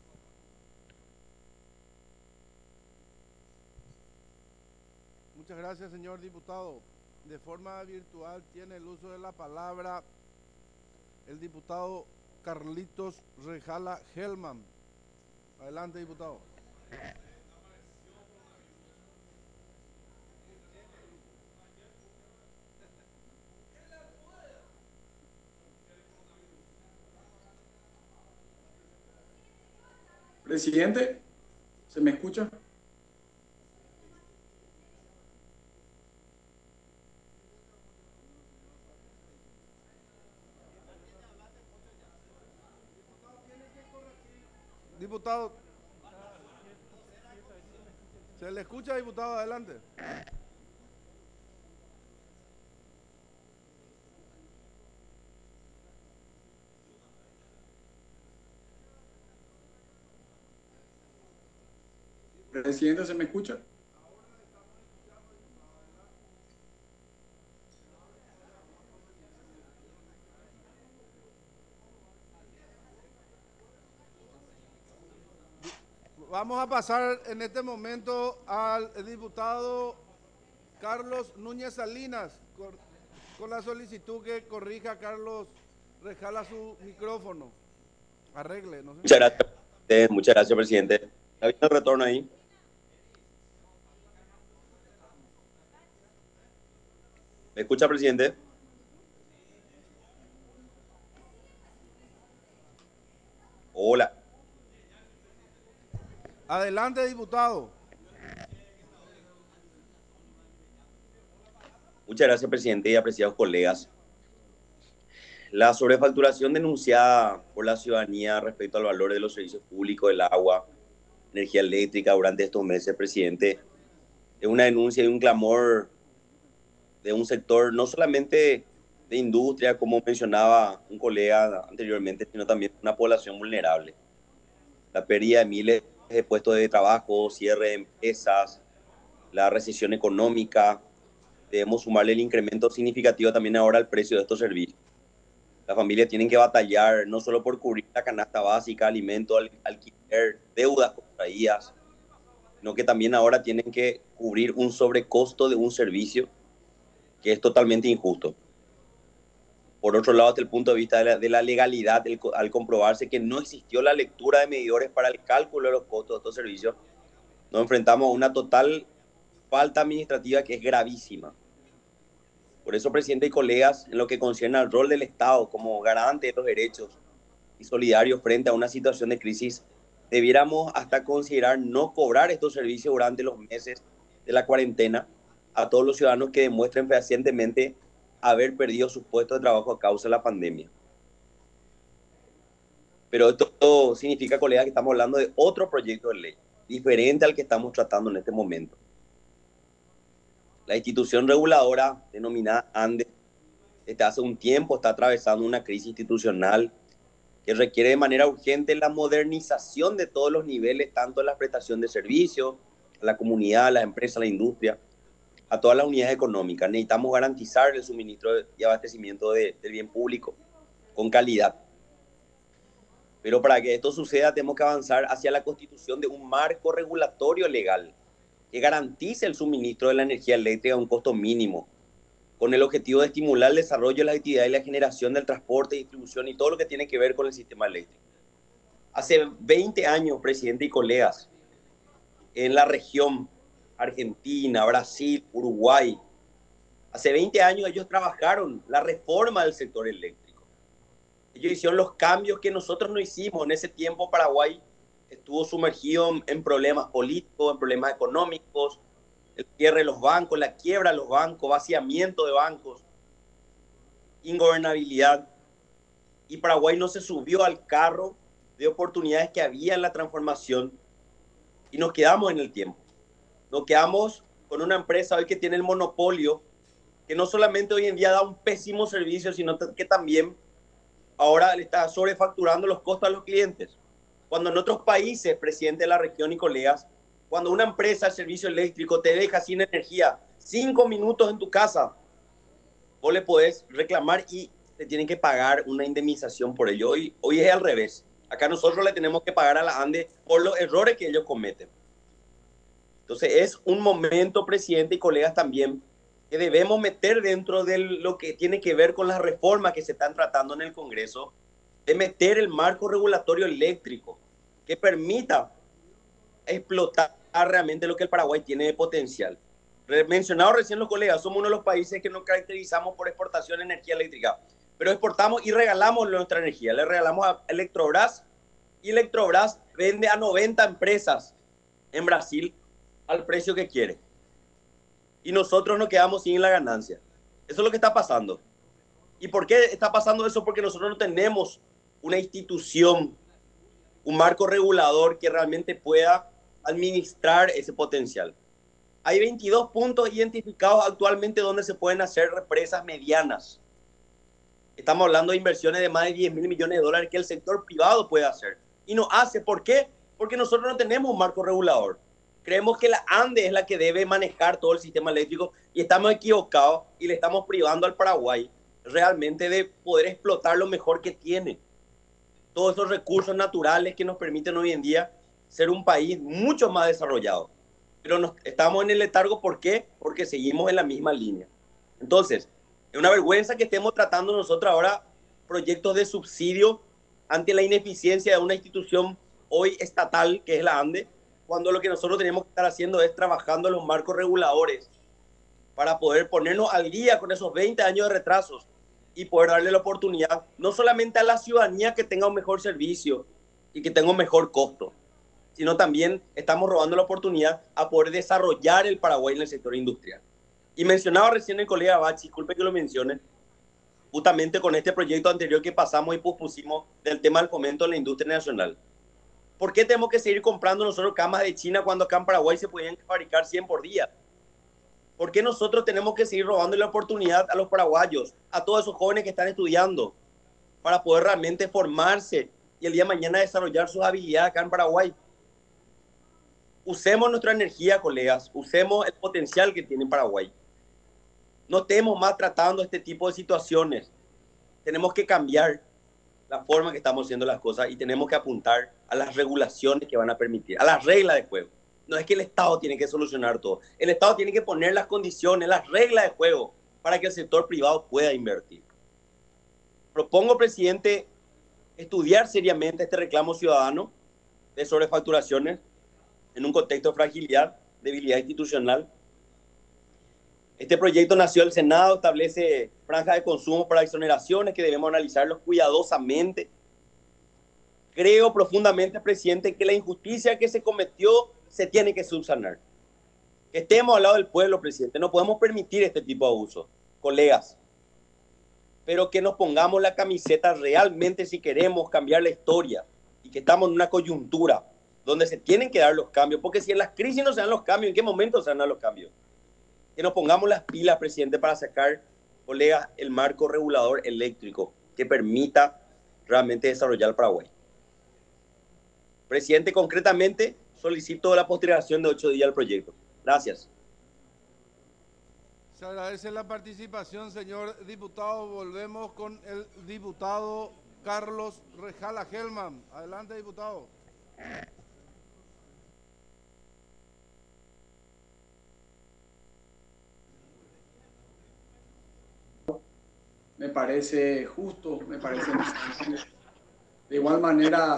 Muchas gracias, señor diputado. De forma virtual tiene el uso de la palabra el diputado Carlitos Rejala Gelman. Adelante, diputado. Presidente, ¿se me escucha? Diputado, ¿se le escucha, diputado? Adelante. Presidente, ¿se me escucha? Vamos a pasar en este momento al diputado Carlos Núñez Salinas, con la solicitud que corrija Carlos Rejala su micrófono. Arregle, no sé. Muchas gracias, presidente. ¿Está bien el retorno ahí? ¿Me escucha, presidente? Hola. Adelante, diputado. Muchas gracias, presidente y apreciados colegas. La sobrefacturación denunciada por la ciudadanía respecto al valor de los servicios públicos del agua, energía eléctrica durante estos meses, presidente, es una denuncia y un clamor de un sector no solamente de industria, como mencionaba un colega anteriormente, sino también una población vulnerable. La pérdida de miles de puestos de trabajo, cierre de empresas, la recesión económica, debemos sumarle el incremento significativo también ahora al precio de estos servicios. Las familias tienen que batallar no solo por cubrir la canasta básica, alimentos, alquiler, deudas contraídas, sino que también ahora tienen que cubrir un sobrecosto de un servicio que es totalmente injusto. Por otro lado, desde el punto de vista de la legalidad, al comprobarse que no existió la lectura de medidores para el cálculo de los costos de estos servicios, nos enfrentamos a una total falta administrativa que es gravísima. Por eso, presidente y colegas, en lo que concierne al rol del Estado como garante de los derechos y solidario frente a una situación de crisis, debiéramos hasta considerar no cobrar estos servicios durante los meses de la cuarentena a todos los ciudadanos que demuestren fehacientemente haber perdido sus puestos de trabajo a causa de la pandemia. Pero esto significa, colegas, que estamos hablando de otro proyecto de ley, diferente al que estamos tratando en este momento. La institución reguladora, denominada ANDE, desde hace un tiempo está atravesando una crisis institucional que requiere de manera urgente la modernización de todos los niveles, tanto en la prestación de servicios, a la comunidad, a las empresas, a la industria, a todas las unidades económicas. Necesitamos garantizar el suministro y abastecimiento del bien público con calidad. Pero para que esto suceda tenemos que avanzar hacia la constitución de un marco regulatorio legal que garantice el suministro de la energía eléctrica a un costo mínimo, con el objetivo de estimular el desarrollo de la actividad y la generación del transporte, distribución y todo lo que tiene que ver con el sistema eléctrico. Hace 20 años, presidente y colegas, en la región Argentina, Brasil, Uruguay, hace 20 años ellos trabajaron la reforma del sector eléctrico. Ellos hicieron los cambios que nosotros no hicimos. En ese tiempo Paraguay estuvo sumergido en problemas políticos, en problemas económicos, el cierre de los bancos, la quiebra de los bancos, vaciamiento de bancos, ingobernabilidad. Y Paraguay no se subió al carro de oportunidades que había en la transformación y nos quedamos en el tiempo. Nos quedamos con una empresa hoy que tiene el monopolio, que no solamente hoy en día da un pésimo servicio, sino que también ahora le está sobrefacturando los costos a los clientes. Cuando en otros países, presidente de la región y colegas, cuando una empresa de servicio eléctrico te deja sin energía 5 minutos en tu casa, vos le podés reclamar y te tienen que pagar una indemnización por ello. Hoy es al revés. Acá nosotros le tenemos que pagar a la ANDE por los errores que ellos cometen. Entonces es un momento, presidente y colegas, también que debemos meter dentro de lo que tiene que ver con las reformas que se están tratando en el Congreso, de meter el marco regulatorio eléctrico que permita explotar realmente lo que el Paraguay tiene de potencial. Mencionado recién los colegas, somos uno de los países que nos caracterizamos por exportación de energía eléctrica, pero exportamos y regalamos nuestra energía. Le regalamos a Electrobras y Electrobras vende a 90 empresas en Brasil al precio que quiere. Y nosotros nos quedamos sin la ganancia. Eso es lo que está pasando. ¿Y por qué está pasando eso? Porque nosotros no tenemos una institución, un marco regulador que realmente pueda administrar ese potencial. Hay 22 puntos identificados actualmente donde se pueden hacer represas medianas. Estamos hablando de inversiones de más de 10.000 millones de dólares que el sector privado puede hacer. Y no hace. ¿Por qué? Porque nosotros no tenemos un marco regulador. Creemos que la ANDE es la que debe manejar todo el sistema eléctrico y estamos equivocados y le estamos privando al Paraguay realmente de poder explotar lo mejor que tiene. Todos esos recursos naturales que nos permiten hoy en día ser un país mucho más desarrollado. Pero estamos en el letargo, ¿por qué? Porque seguimos en la misma línea. Entonces, es una vergüenza que estemos tratando nosotros ahora proyectos de subsidio ante la ineficiencia de una institución hoy estatal, que es la ANDE, cuando lo que nosotros tenemos que estar haciendo es trabajando en los marcos reguladores para poder ponernos al día con esos 20 años de retrasos y poder darle la oportunidad no solamente a la ciudadanía que tenga un mejor servicio y que tenga un mejor costo, sino también estamos robando la oportunidad a poder desarrollar el Paraguay en el sector industrial. Y mencionaba recién el colega Bachi, disculpe que lo mencione, justamente con este proyecto anterior que pasamos y pospusimos del tema del fomento de la industria nacional. ¿Por qué tenemos que seguir comprando nosotros camas de China cuando acá en Paraguay se podían fabricar 100 por día? ¿Por qué nosotros tenemos que seguir robando la oportunidad a los paraguayos, a todos esos jóvenes que están estudiando, para poder realmente formarse y el día de mañana desarrollar sus habilidades acá en Paraguay? Usemos nuestra energía, colegas, usemos el potencial que tiene Paraguay. No estemos más tratando este tipo de situaciones. Tenemos que cambiar la forma que estamos haciendo las cosas y tenemos que apuntar a las regulaciones que van a permitir, a las reglas de juego. No es que el Estado tiene que solucionar todo. El Estado tiene que poner las condiciones, las reglas de juego para que el sector privado pueda invertir. Propongo, presidente, estudiar seriamente este reclamo ciudadano de sobrefacturaciones en un contexto de fragilidad, debilidad institucional. Este proyecto nació del Senado, establece franjas de consumo para exoneraciones que debemos analizarlos cuidadosamente. Creo profundamente, presidente, que la injusticia que se cometió se tiene que subsanar. Que estemos al lado del pueblo, presidente. No podemos permitir este tipo de abusos, colegas. Pero que nos pongamos la camiseta realmente si queremos cambiar la historia y que estamos en una coyuntura donde se tienen que dar los cambios. Porque si en las crisis no se dan los cambios, ¿en qué momento se dan los cambios? Que nos pongamos las pilas, presidente, para sacar, colegas, el marco regulador eléctrico que permita realmente desarrollar el Paraguay. Presidente, concretamente solicito la postergación de 8 días al proyecto. Gracias. Se agradece la participación, señor diputado. Volvemos con el diputado Carlos Rejala Gelman. Adelante, diputado. Me parece justo, me parece necesario. De igual manera,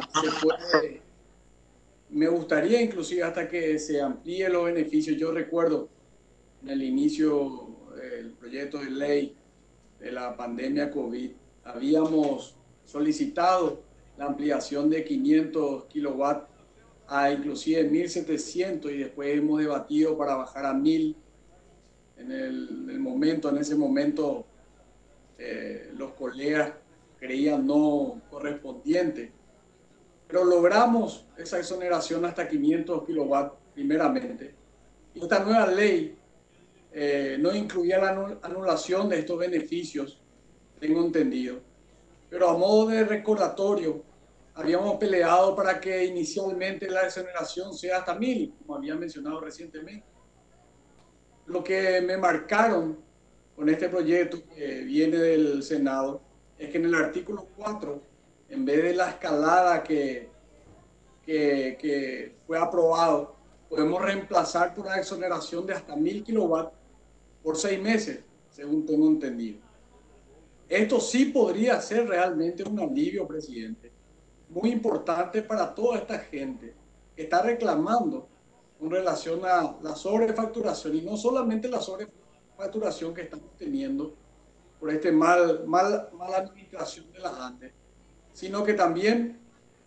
me gustaría inclusive hasta que se amplíe los beneficios. Yo recuerdo en el inicio del proyecto de ley de la pandemia COVID, habíamos solicitado la ampliación de 500 kilowatts a inclusive 1.700 y después hemos debatido para bajar a 1.000. En ese momento los colegas creían no correspondiente, pero logramos esa exoneración hasta 500 kilowatts primeramente. Y esta nueva ley no incluía la anulación de estos beneficios, tengo entendido. Pero a modo de recordatorio, habíamos peleado para que inicialmente la exoneración sea hasta 1.000, como había mencionado recientemente. Lo que me marcaron con este proyecto que viene del Senado es que en el artículo 4, en vez de la escalada que fue aprobado, podemos reemplazar por una exoneración de hasta 1.000 kilowatts por 6 meses, según tengo entendido. Esto sí podría ser realmente un alivio, presidente, muy importante para toda esta gente que está reclamando con relación a la sobrefacturación, y no solamente la sobrefacturación que estamos teniendo por esta mala administración de las Andes, sino que también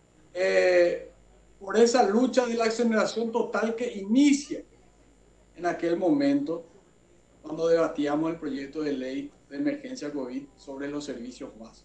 por esa lucha de la exoneración total que inicia en aquel momento cuando debatíamos el proyecto de ley de emergencia COVID sobre los servicios básicos.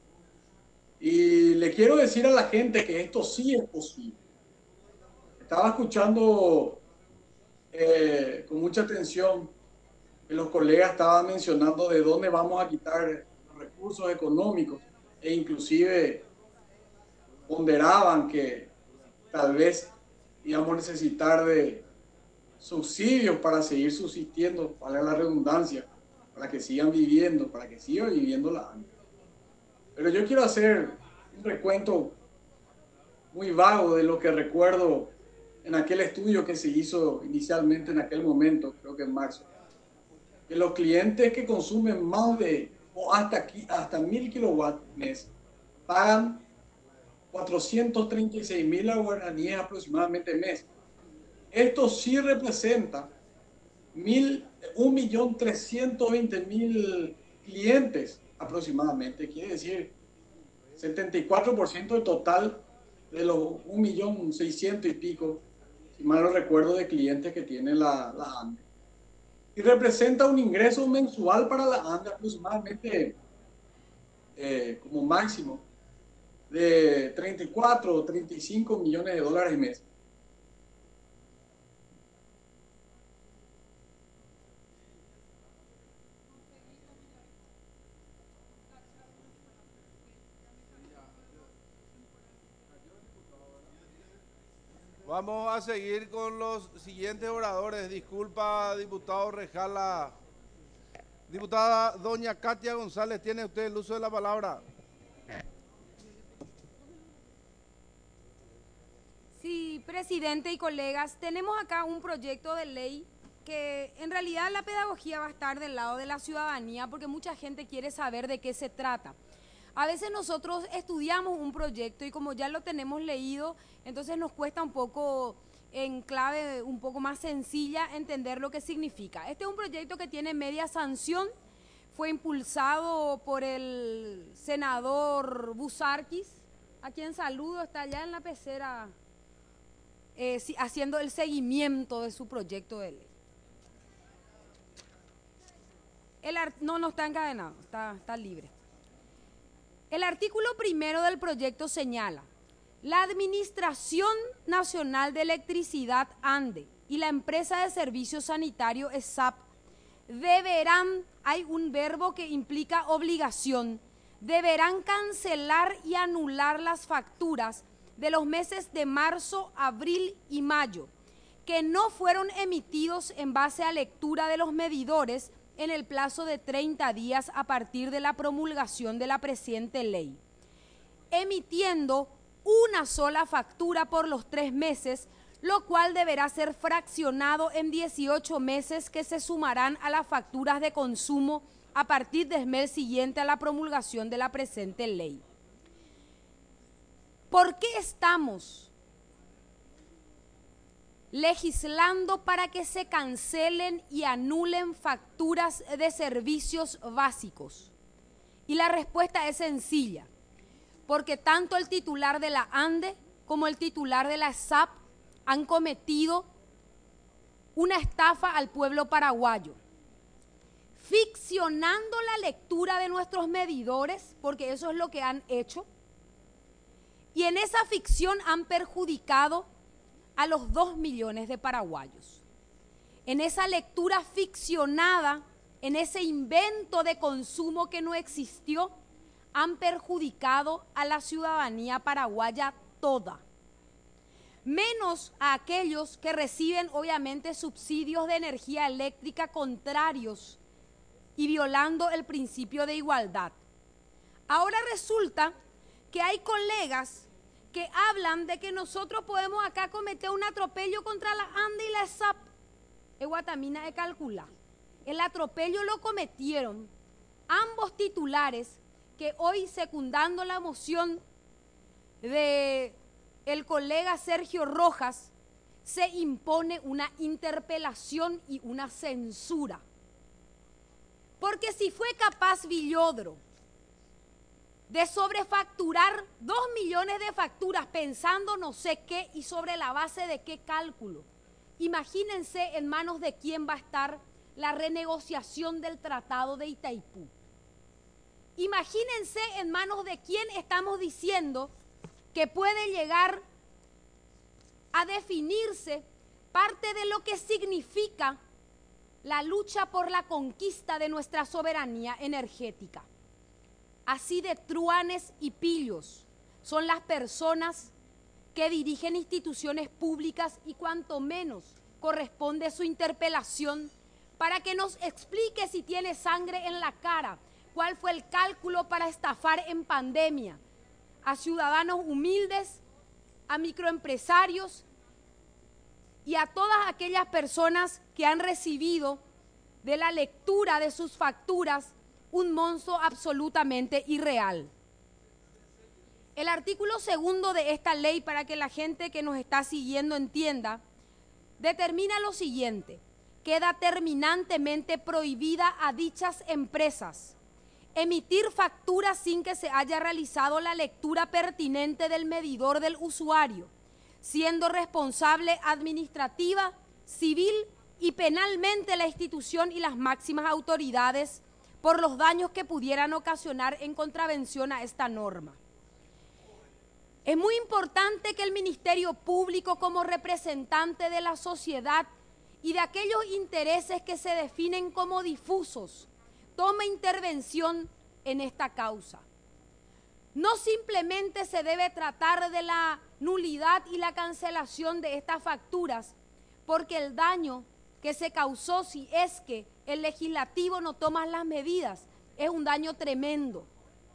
Y le quiero decir a la gente que esto sí es posible. Estaba escuchando con mucha atención que los colegas estaban mencionando de dónde vamos a quitar los recursos económicos e inclusive ponderaban que tal vez íbamos a necesitar de subsidios para seguir subsistiendo, para la redundancia, para que sigan viviendo, para que siga viviendo la ANDE. Pero yo quiero hacer un recuento muy vago de lo que recuerdo en aquel estudio que se hizo inicialmente en aquel momento, creo que en marzo, que los clientes que consumen más de o hasta 1.000 kilowatts mes pagan 436.000 guaraníes aproximadamente mes. Esto sí representa 1.320.000 clientes aproximadamente, quiere decir 74% del total de los 1.600.000 y pico, si mal no recuerdo, de clientes que tiene la ANDE. Y representa un ingreso mensual para la ANDE aproximadamente como máximo de 34 o 35 millones de dólares al mes. Vamos a seguir con los siguientes oradores. Disculpa, diputado Rejala. Diputada doña Katia González, tiene usted el uso de la palabra. Sí, presidente y colegas, tenemos acá un proyecto de ley que en realidad la pedagogía va a estar del lado de la ciudadanía porque mucha gente quiere saber de qué se trata. A veces nosotros estudiamos un proyecto y como ya lo tenemos leído, entonces nos cuesta un poco, en clave un poco más sencilla, entender lo que significa. Este es un proyecto que tiene media sanción, fue impulsado por el senador Busarquis, a quien saludo, está allá en la pecera haciendo el seguimiento de su proyecto de ley. No está encadenado, está libre. El artículo 1 del proyecto señala: la Administración Nacional de Electricidad ANDE y la empresa de servicio sanitario ESAP deberán, hay un verbo que implica obligación, deberán cancelar y anular las facturas de los meses de marzo, abril y mayo, que no fueron emitidos en base a lectura de los medidores en el plazo de 30 días a partir de la promulgación de la presente ley, emitiendo una sola factura por los 3 meses, lo cual deberá ser fraccionado en 18 meses que se sumarán a las facturas de consumo a partir del mes siguiente a la promulgación de la presente ley. ¿Por qué estamos legislando para que se cancelen y anulen facturas de servicios básicos? Y la respuesta es sencilla, porque tanto el titular de la ANDE como el titular de la SAP han cometido una estafa al pueblo paraguayo, ficcionando la lectura de nuestros medidores, porque eso es lo que han hecho, y en esa ficción han perjudicado a los 2 millones de paraguayos. En esa lectura ficcionada, en ese invento de consumo que no existió, han perjudicado a la ciudadanía paraguaya toda, menos a aquellos que reciben obviamente subsidios de energía eléctrica contrarios y violando el principio de igualdad. Ahora resulta que hay colegas que hablan de que nosotros podemos acá cometer un atropello contra la ANDE y la SAP. Guatamina de calcular. El atropello lo cometieron ambos titulares que hoy, secundando la moción de el colega Sergio Rojas, se impone una interpelación y una censura. Porque si fue capaz Villodro de sobrefacturar 2 millones de facturas pensando no sé qué y sobre la base de qué cálculo, imagínense en manos de quién va a estar la renegociación del Tratado de Itaipú. Imagínense en manos de quién estamos diciendo que puede llegar a definirse parte de lo que significa la lucha por la conquista de nuestra soberanía energética. Así de truanes y pillos son las personas que dirigen instituciones públicas y cuanto menos corresponde su interpelación para que nos explique si tiene sangre en la cara, cuál fue el cálculo para estafar en pandemia a ciudadanos humildes, a microempresarios y a todas aquellas personas que han recibido de la lectura de sus facturas un monto absolutamente irreal. El artículo 2 de esta ley, para que la gente que nos está siguiendo entienda, determina lo siguiente: queda terminantemente prohibida a dichas empresas emitir facturas sin que se haya realizado la lectura pertinente del medidor del usuario, siendo responsable administrativa, civil y penalmente la institución y las máximas autoridades por los daños que pudieran ocasionar en contravención a esta norma. Es muy importante que el Ministerio Público, como representante de la sociedad y de aquellos intereses que se definen como difusos, tome intervención en esta causa. No simplemente se debe tratar de la nulidad y la cancelación de estas facturas, porque el daño que se causó, si es que el legislativo no toma las medidas, es un daño tremendo.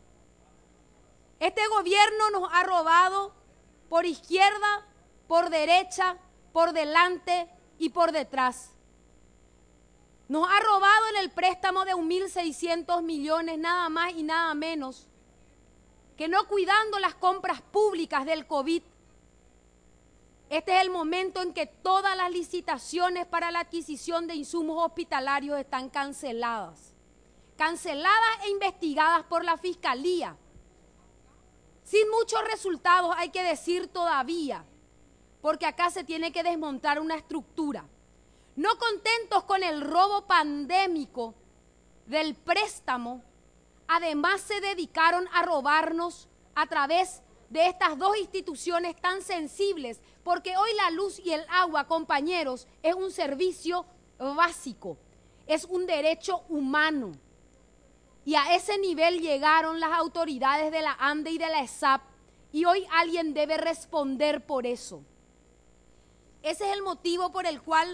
Este gobierno nos ha robado por izquierda, por derecha, por delante y por detrás. Nos ha robado en el préstamo de 1.600 millones, nada más y nada menos, que no cuidando las compras públicas del COVID. Este es el momento en que todas las licitaciones para la adquisición de insumos hospitalarios están canceladas. Canceladas e investigadas por la Fiscalía. Sin muchos resultados, hay que decir todavía, porque acá se tiene que desmontar una estructura. No contentos con el robo pandémico del préstamo, además se dedicaron a robarnos a través de estas dos instituciones tan sensibles, porque hoy la luz y el agua, compañeros, es un servicio básico, es un derecho humano. Y a ese nivel llegaron las autoridades de la ANDE y de la ESAP, y hoy alguien debe responder por eso. Ese es el motivo por el cual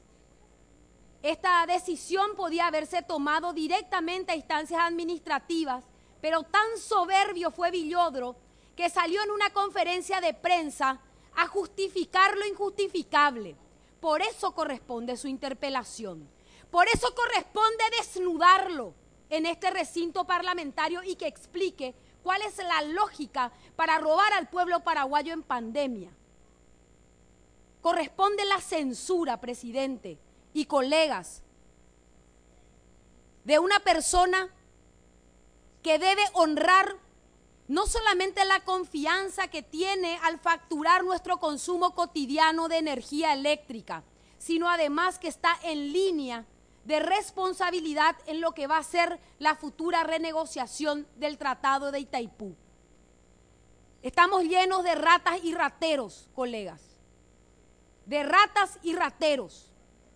esta decisión podía haberse tomado directamente a instancias administrativas, pero tan soberbio fue Villodro que salió en una conferencia de prensa a justificar lo injustificable. Por eso corresponde su interpelación. Por eso corresponde desnudarlo en este recinto parlamentario y que explique cuál es la lógica para robar al pueblo paraguayo en pandemia. Corresponde la censura, presidente y colegas, de una persona que debe honrar no solamente la confianza que tiene al facturar nuestro consumo cotidiano de energía eléctrica, sino además que está en línea de responsabilidad en lo que va a ser la futura renegociación del Tratado de Itaipú. Estamos llenos de ratas y rateros, colegas, de ratas y rateros.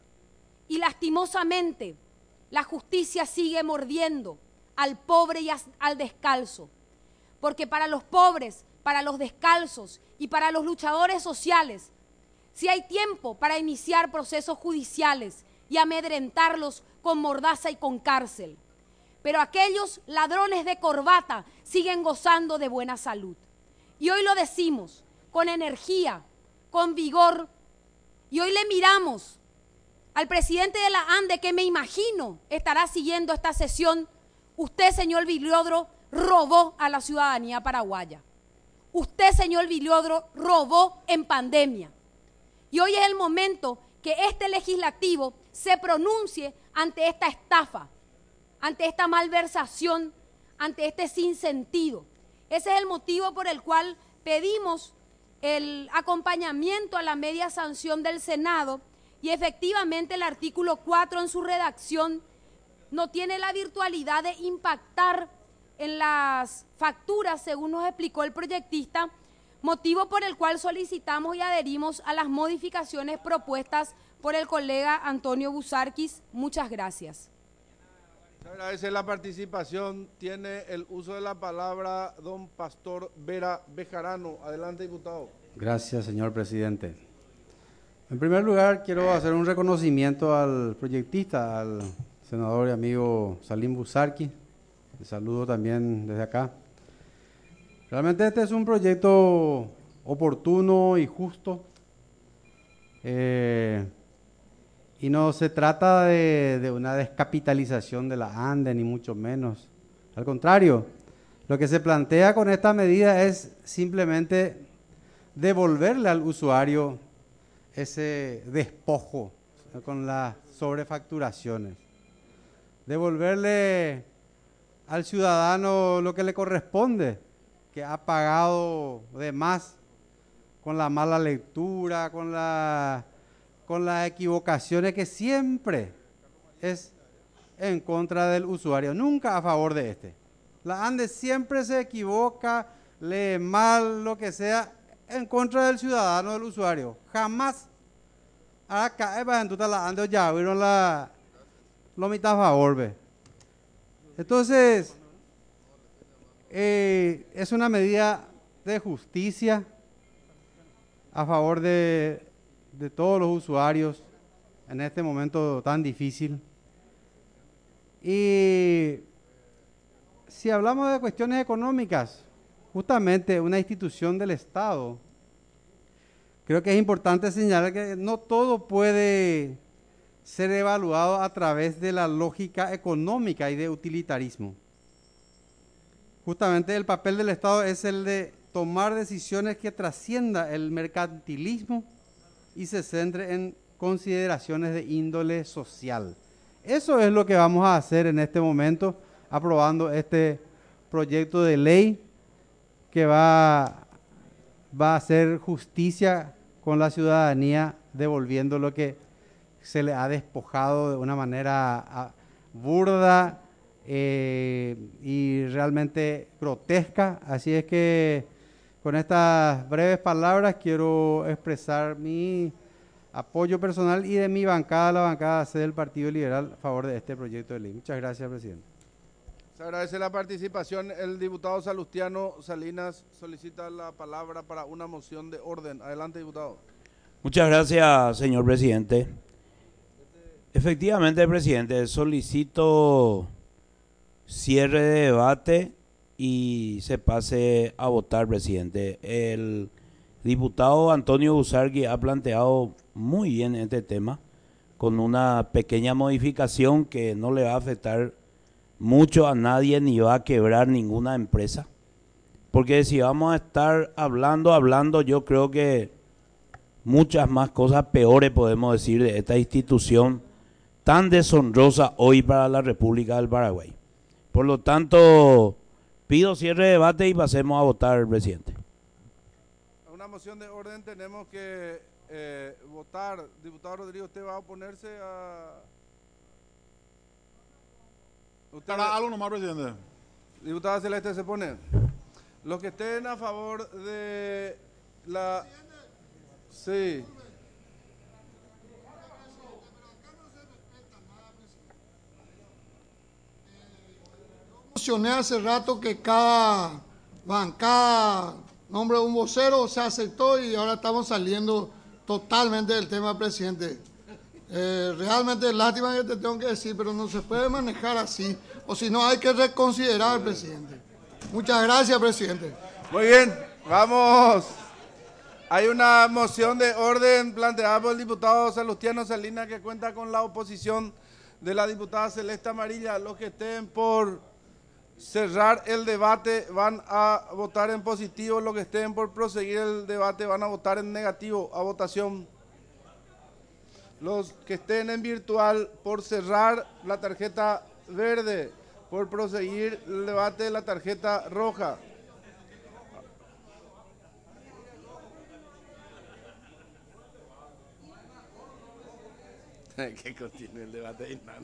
Y lastimosamente, la justicia sigue mordiendo al pobre y al descalzo. Porque para los pobres, para los descalzos y para los luchadores sociales, sí hay tiempo para iniciar procesos judiciales y amedrentarlos con mordaza y con cárcel. Pero aquellos ladrones de corbata siguen gozando de buena salud. Y hoy lo decimos con energía, con vigor, y hoy le miramos al presidente de la ANDE, que me imagino estará siguiendo esta sesión. Usted, señor Villodro, robó a la ciudadanía paraguaya. Usted, señor Villodro, robó en pandemia. Y hoy es el momento que este legislativo se pronuncie ante esta estafa, ante esta malversación, ante este sinsentido. Ese es el motivo por el cual pedimos el acompañamiento a la media sanción del Senado, y efectivamente el artículo 4 en su redacción no tiene la virtualidad de impactar en las facturas, según nos explicó el proyectista, motivo por el cual solicitamos y adherimos a las modificaciones propuestas por el colega Antonio Busarquis. Muchas gracias. Agradece la participación. Tiene el uso de la palabra don Pastor Vera Bejarano. Adelante, diputado. Gracias, señor presidente. En primer lugar, quiero hacer un reconocimiento al proyectista, al senador y amigo Salim Busarquis. Le saludo también desde acá. Realmente este es un proyecto oportuno y justo. Y no se trata de una descapitalización de la ANDE, ni mucho menos. Al contrario, lo que se plantea con esta medida es simplemente devolverle al usuario ese despojo con las sobrefacturaciones. Devolverle al ciudadano lo que le corresponde, que ha pagado de más con la mala lectura, con las equivocaciones, que siempre es en contra del usuario, nunca a favor de este. La ANDE siempre se equivoca, lee mal, lo que sea, en contra del ciudadano, del usuario. Jamás acá la ANDE ya vieron lo mitad a favor, ve. Entonces, es una medida de justicia a favor de todos los usuarios en este momento tan difícil. Y si hablamos de cuestiones económicas, justamente una institución del Estado, creo que es importante señalar que no todo puede ser evaluado a través de la lógica económica y de utilitarismo. Justamente el papel del Estado es el de tomar decisiones que trascienda el mercantilismo y se centre en consideraciones de índole social. Eso es lo que vamos a hacer en este momento, aprobando este proyecto de ley que va a hacer justicia con la ciudadanía, devolviendo lo que se le ha despojado de una manera burda y realmente grotesca. Así es que con estas breves palabras quiero expresar mi apoyo personal y de mi bancada, la bancada C del Partido Liberal, a favor de este proyecto de ley. Muchas gracias, presidente. Se agradece la participación. El diputado Salustiano Salinas solicita la palabra para una moción de orden. Adelante, diputado. Muchas gracias, señor presidente. Efectivamente, presidente, solicito cierre de debate y se pase a votar, presidente. El diputado Antonio Busargui ha planteado muy bien este tema, con una pequeña modificación que no le va a afectar mucho a nadie ni va a quebrar ninguna empresa. Porque si vamos a estar hablando, yo creo que muchas más cosas peores podemos decir de esta institución tan deshonrosa hoy para la República del Paraguay. Por lo tanto, pido cierre de debate y pasemos a votar, presidente. Una moción de orden tenemos que votar. Diputado Rodrigo, ¿usted va a oponerse a...? Para algo nomás, presidente. Diputada Celeste, ¿se pone? Los que estén a favor de la... Sí. Mencioné hace rato que cada bancada nombra un vocero, se aceptó y ahora estamos saliendo totalmente del tema, presidente. Realmente lástima que te tengo que decir, pero no se puede manejar así, o si no hay que reconsiderar, presidente. Muchas gracias, presidente. Muy bien, vamos. Hay una moción de orden planteada por el diputado Salustiano Salinas que cuenta con la oposición de la diputada Celeste Amarilla. Los que estén por cerrar el debate van a votar en positivo, los que estén por proseguir el debate van a votar en negativo. A votación. Los que estén en virtual por cerrar la tarjeta verde, por proseguir el debate la tarjeta roja. Que continúe el debate inano.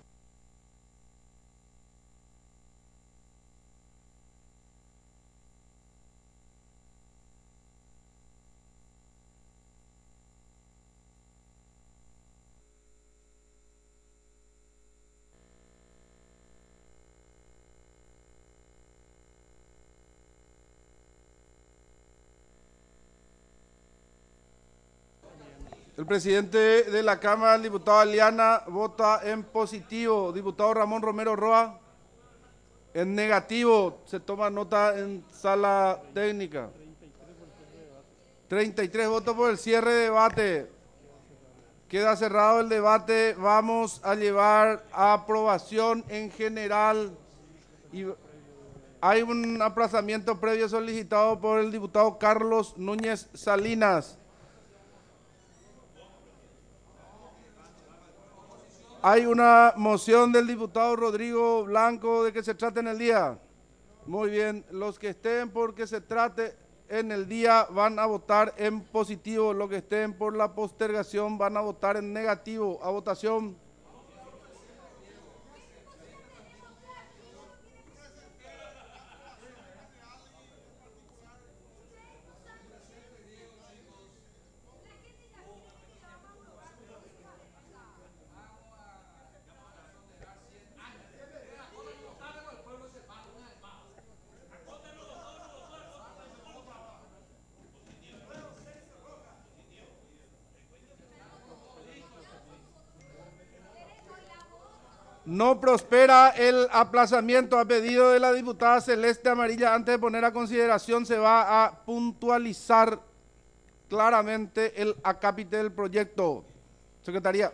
El presidente de la Cámara, el diputado Aliana, vota en positivo. Diputado Ramón Romero Roa, en negativo. Se toma nota en sala técnica. 33 votos por el cierre de debate. Queda cerrado el debate. Vamos a llevar a aprobación en general. Y hay un aplazamiento previo solicitado por el diputado Carlos Núñez Salinas. Hay una moción del diputado Rodrigo Blanco de que se trate en el día. Muy bien, los que estén por que se trate en el día van a votar en positivo, los que estén por la postergación van a votar en negativo. A votación. No prospera el aplazamiento a pedido de la diputada Celeste Amarilla. Antes de poner a consideración, se va a puntualizar claramente el acápite del proyecto. Secretaría.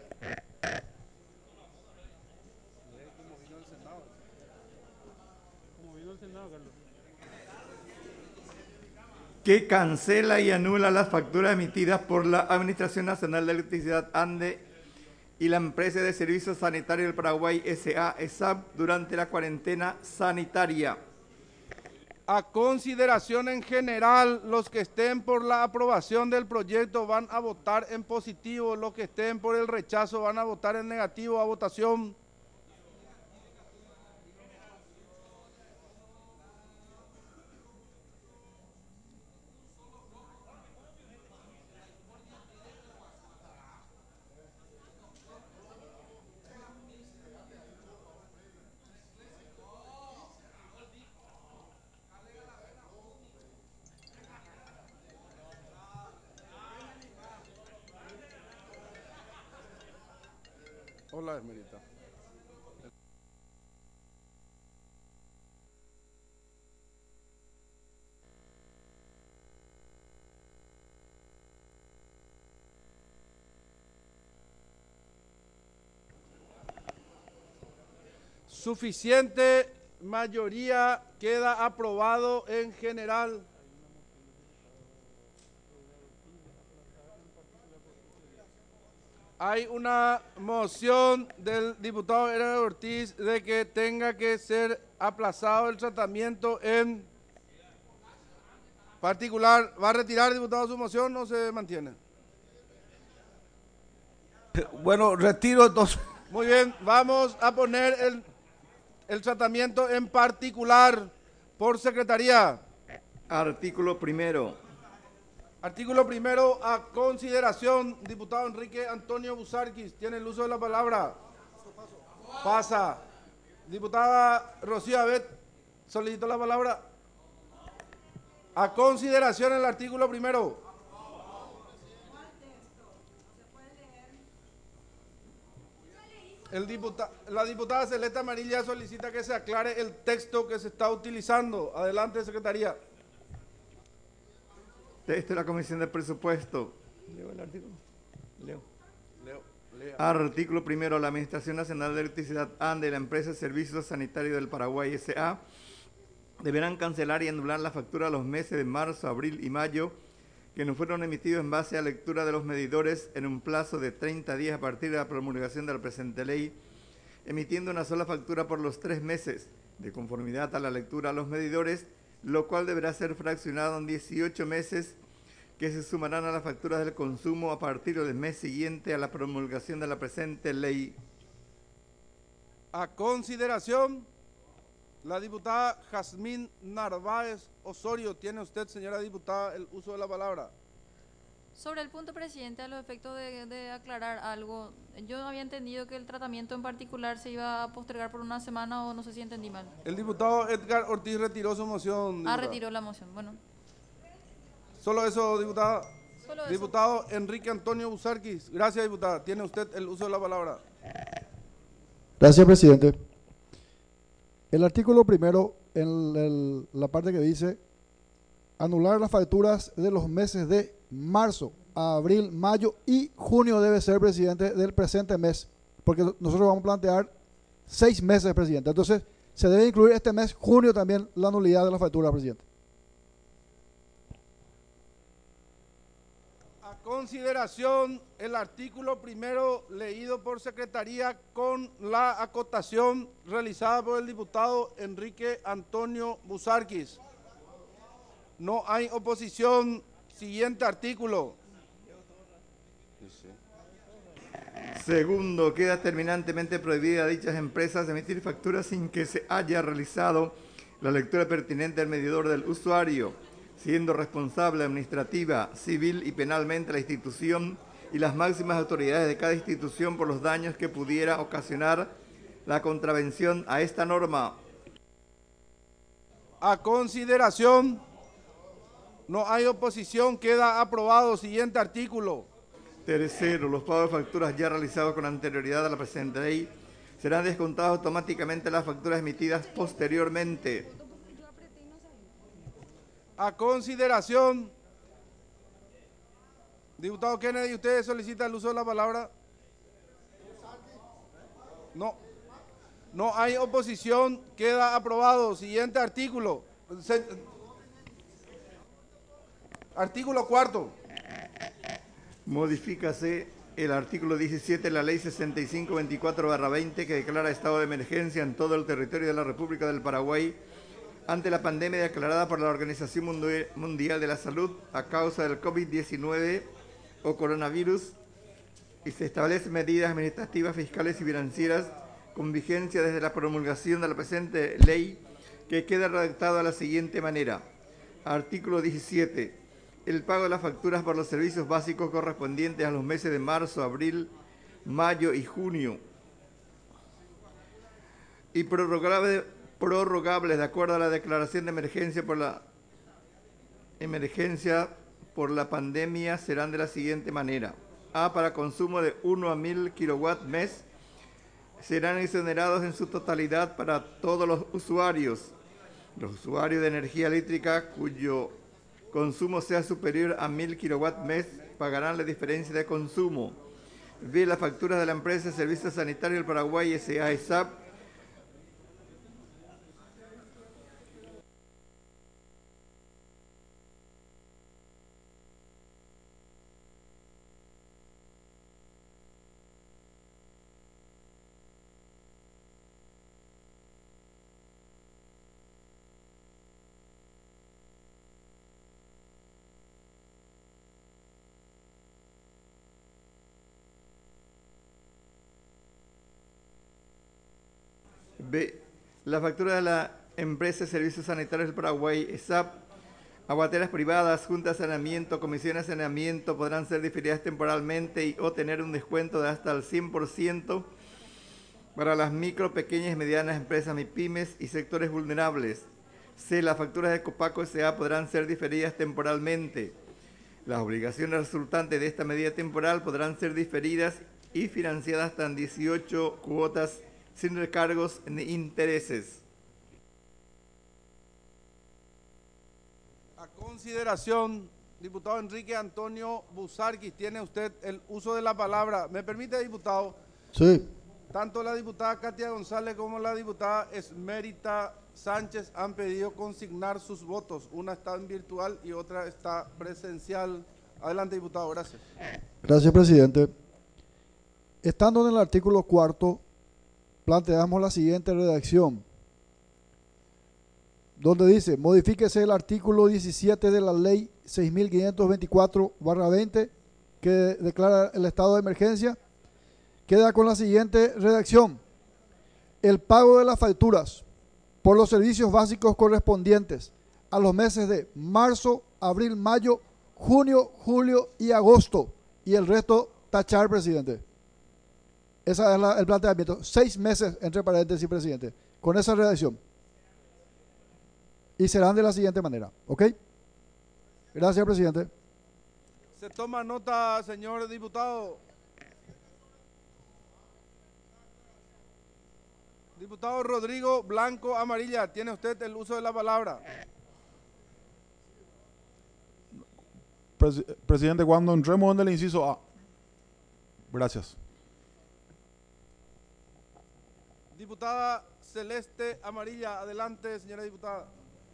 Que cancela y anula las facturas emitidas por la Administración Nacional de Electricidad ANDE y la Empresa de Servicios Sanitarios del Paraguay S.A. ESAP durante la cuarentena sanitaria. A consideración en general, los que estén por la aprobación del proyecto van a votar en positivo, los que estén por el rechazo van a votar en negativo. A votación. Hola, Esmerita. Suficiente mayoría, queda aprobado en general. Hay una moción del diputado Herbert Ortiz de que tenga que ser aplazado el tratamiento en particular. ¿Va a retirar, diputado, su moción o se mantiene? Bueno, retiro entonces. Muy bien, vamos a poner el tratamiento en particular por secretaría. Artículo primero. Artículo primero, a consideración, diputado Enrique Antonio Busarquis, tiene el uso de la palabra. Pasa. Diputada Rocío Abet, solicitó la palabra. A consideración el artículo primero. La diputada Celeste Amarilla solicita que se aclare el texto que se está utilizando. Adelante, secretaría. Texto de la Comisión de Presupuesto. ¿Leo el artículo? Leo. Lea. Artículo primero. La Administración Nacional de Electricidad ANDE y la Empresa de Servicios Sanitarios del Paraguay S.A. deberán cancelar y anular la factura de los meses de marzo, abril y mayo que no fueron emitidos en base a lectura de los medidores en un plazo de 30 días a partir de la promulgación de la presente ley, emitiendo una sola factura por los 3 meses, de conformidad a la lectura a los medidores, lo cual deberá ser fraccionado en 18 meses que se sumarán a las facturas del consumo a partir del mes siguiente a la promulgación de la presente ley. A consideración, la diputada Jazmín Narváez Osorio. Tiene usted, señora diputada, el uso de la palabra. Sobre el punto, presidente, a los efectos de aclarar algo, yo había entendido que el tratamiento en particular se iba a postergar por una semana, o no sé si entendí mal. El diputado Edgar Ortiz retiró su moción. Diputada. Retiró la moción, bueno. ¿Solo eso, diputada? Solo diputado eso. Enrique Antonio Busarquis. Gracias, diputada. Tiene usted el uso de la palabra. Gracias, presidente. El artículo primero, en la parte que dice anular las facturas de los meses de marzo, abril, mayo y junio debe ser, presidente, del presente mes, porque nosotros vamos a plantear 6 meses, presidente. Entonces, se debe incluir este mes, junio, también la nulidad de la factura, presidente. A consideración, el artículo primero leído por secretaría con la acotación realizada por el diputado Enrique Antonio Busarquis. No hay oposición. Siguiente artículo. Segundo, queda terminantemente prohibida a dichas empresas emitir facturas sin que se haya realizado la lectura pertinente al medidor del usuario, siendo responsable administrativa, civil y penalmente la institución y las máximas autoridades de cada institución por los daños que pudiera ocasionar la contravención a esta norma. A consideración, no hay oposición, queda aprobado. Siguiente artículo. Tercero, los pagos de facturas ya realizados con anterioridad a la presente ley serán descontados automáticamente las facturas emitidas posteriormente. A consideración, diputado Kennedy, ¿usted solicita el uso de la palabra? No. No hay oposición, queda aprobado. Siguiente artículo. Artículo cuarto. Modifícase el artículo 17 de la Ley 6524/20 que declara estado de emergencia en todo el territorio de la República del Paraguay ante la pandemia declarada por la Organización Mundial de la Salud a causa del COVID-19 o coronavirus, y se establecen medidas administrativas, fiscales y financieras con vigencia desde la promulgación de la presente ley, que queda redactado de la siguiente manera. Artículo 17. El pago de las facturas por los servicios básicos correspondientes a los meses de marzo, abril, mayo y junio y prorrogables de acuerdo a la declaración de emergencia por la pandemia serán de la siguiente manera. A, para consumo de 1 a 1000 kilowatt mes serán exonerados en su totalidad para todos los usuarios. Los usuarios de energía eléctrica cuyo consumo sea superior a 1000 kW/mes pagarán la diferencia de consumo. B. Las facturas de la empresa de Servicios Sanitarios del Paraguay S.A. ESAP B. La factura de la empresa de Servicios Sanitarios del Paraguay, ESAP, aguateras privadas, juntas de saneamiento, comisiones de saneamiento podrán ser diferidas temporalmente y o tener un descuento de hasta el 100% para las micro, pequeñas y medianas empresas MIPYMES y sectores vulnerables. C. Las facturas de Copaco S.A. podrán ser diferidas temporalmente. Las obligaciones resultantes de esta medida temporal podrán ser diferidas y financiadas hasta en 18 cuotas sin recargos ni intereses. A consideración, diputado Enrique Antonio Busarquis, tiene usted el uso de la palabra. ¿Me permite, diputado? Sí. Tanto la diputada Katia González como la diputada Esmerita Sánchez han pedido consignar sus votos. Una está en virtual y otra está presencial. Adelante, diputado, gracias. Gracias, presidente. Estando en el artículo 4, planteamos la siguiente redacción, donde dice: modifíquese el artículo 17 de la ley 6524/20 que declara el estado de emergencia. Queda con la siguiente redacción: el pago de las facturas por los servicios básicos correspondientes a los meses de marzo, abril, mayo, junio, julio y agosto, y el resto tachar, presidente. Ese es el planteamiento. 6 meses, entre paréntesis, presidente, con esa redacción. Y serán de la siguiente manera, ¿ok? Gracias, presidente. Se toma nota, señor diputado. Diputado Rodrigo Blanco Amarilla, tiene usted el uso de la palabra. Presidente, cuando entremos en el inciso A. Gracias. Diputada Celeste Amarilla, adelante, señora diputada.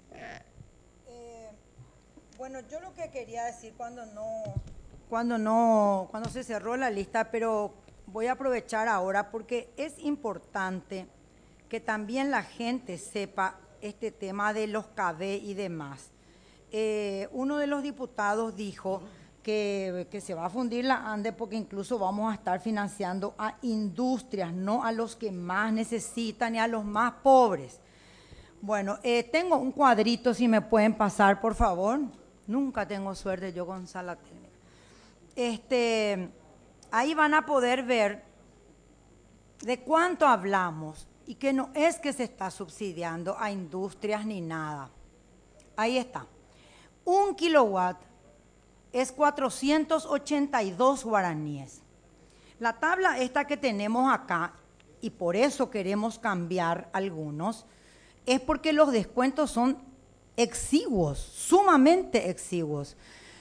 Bueno, yo lo que quería decir cuando se cerró la lista, pero voy a aprovechar ahora porque es importante que también la gente sepa este tema de los KB y demás. Uno de los diputados dijo que se va a fundir la ANDE porque incluso vamos a estar financiando a industrias, no a los que más necesitan y a los más pobres. Bueno, tengo un cuadrito, si me pueden pasar, por favor. Nunca tengo suerte yo con sala técnica. Ahí van a poder ver de cuánto hablamos y que no es que se está subsidiando a industrias ni nada. Ahí está. 1 kilowatt es 482 guaraníes. La tabla esta que tenemos acá, y por eso queremos cambiar algunos, es porque los descuentos son exiguos, sumamente exiguos.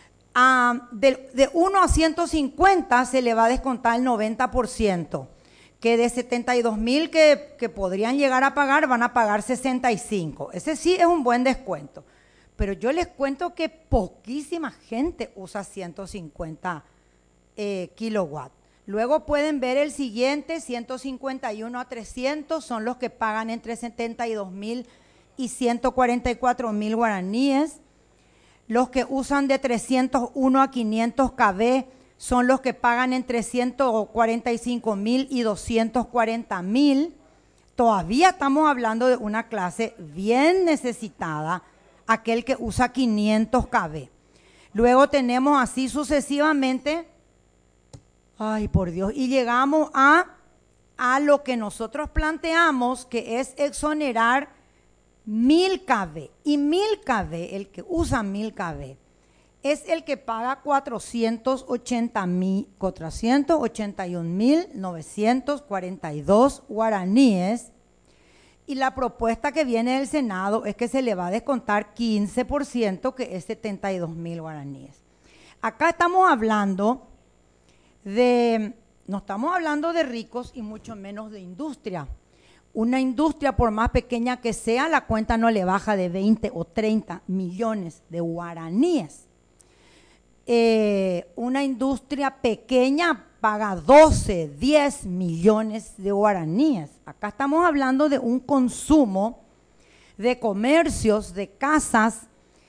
De 1 a 150 se le va a descontar el 90%, que de 72,000 que podrían llegar a pagar, van a pagar 65. Ese sí es un buen descuento. Pero yo les cuento que poquísima gente usa 150 kilowatts. Luego pueden ver el siguiente, 151 a 300, son los que pagan entre 72,000 y 144,000 guaraníes. Los que usan de 301 a 500 kb son los que pagan entre 145,000 y 240,000. Todavía estamos hablando de una clase bien necesitada, aquel que usa 500 kb. Luego tenemos así sucesivamente, ay por Dios, y llegamos a lo que nosotros planteamos, que es exonerar 1000 kb. Y 1000 kb, el que usa 1000 kb, es el que paga 481.942 guaraníes, y la propuesta que viene del Senado es que se le va a descontar 15%, que es 72.000 guaraníes. Acá estamos hablando no estamos hablando de ricos y mucho menos de industria. Una industria, por más pequeña que sea, la cuenta no le baja de 20 o 30 millones de guaraníes. Una industria pequeña paga 12, 10 millones de guaraníes. Acá estamos hablando de un consumo de comercios, de casas,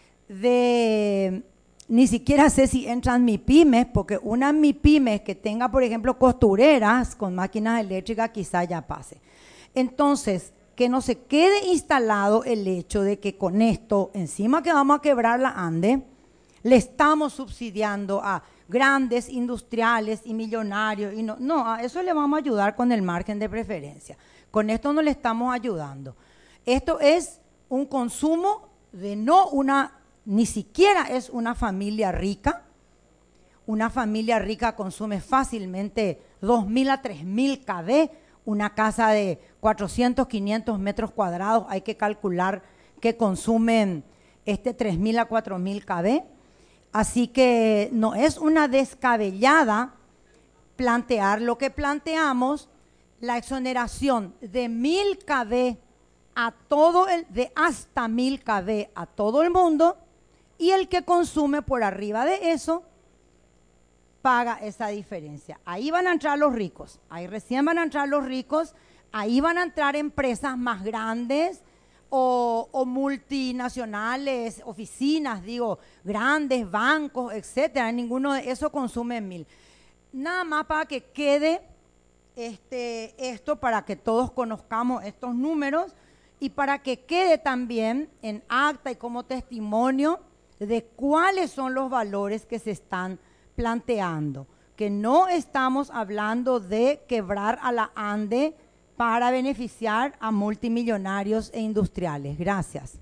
ni siquiera sé si entran MIPYMES, porque una MIPYMES que tenga, por ejemplo, costureras con máquinas eléctricas quizá ya pase. Entonces, que no se quede instalado el hecho de que con esto, encima que vamos a quebrar la ANDE, le estamos subsidiando a grandes industriales y millonarios. Y no, a eso le vamos a ayudar con el margen de preferencia. Con esto no le estamos ayudando. Esto es un consumo de ni siquiera es una familia rica. Una familia rica consume fácilmente 2.000 a 3.000 kW. Una casa de 400, 500 metros cuadrados, hay que calcular que consumen 3.000 a 4.000 kW. Así que no es una descabellada plantear lo que planteamos, la exoneración de 1.000 kW de hasta 1.000 kW a todo el mundo, y el que consume por arriba de eso paga esa diferencia. Ahí van a entrar los ricos, ahí recién van a entrar los ricos, ahí van a entrar empresas más grandes o multinacionales, oficinas, grandes, bancos, etcétera. Ninguno de esos consume 1.000. Nada más para que quede esto, para que todos conozcamos estos números y para que quede también en acta y como testimonio de cuáles son los valores que se están planteando, que no estamos hablando de quebrar a la ANDE para beneficiar a multimillonarios e industriales. Gracias.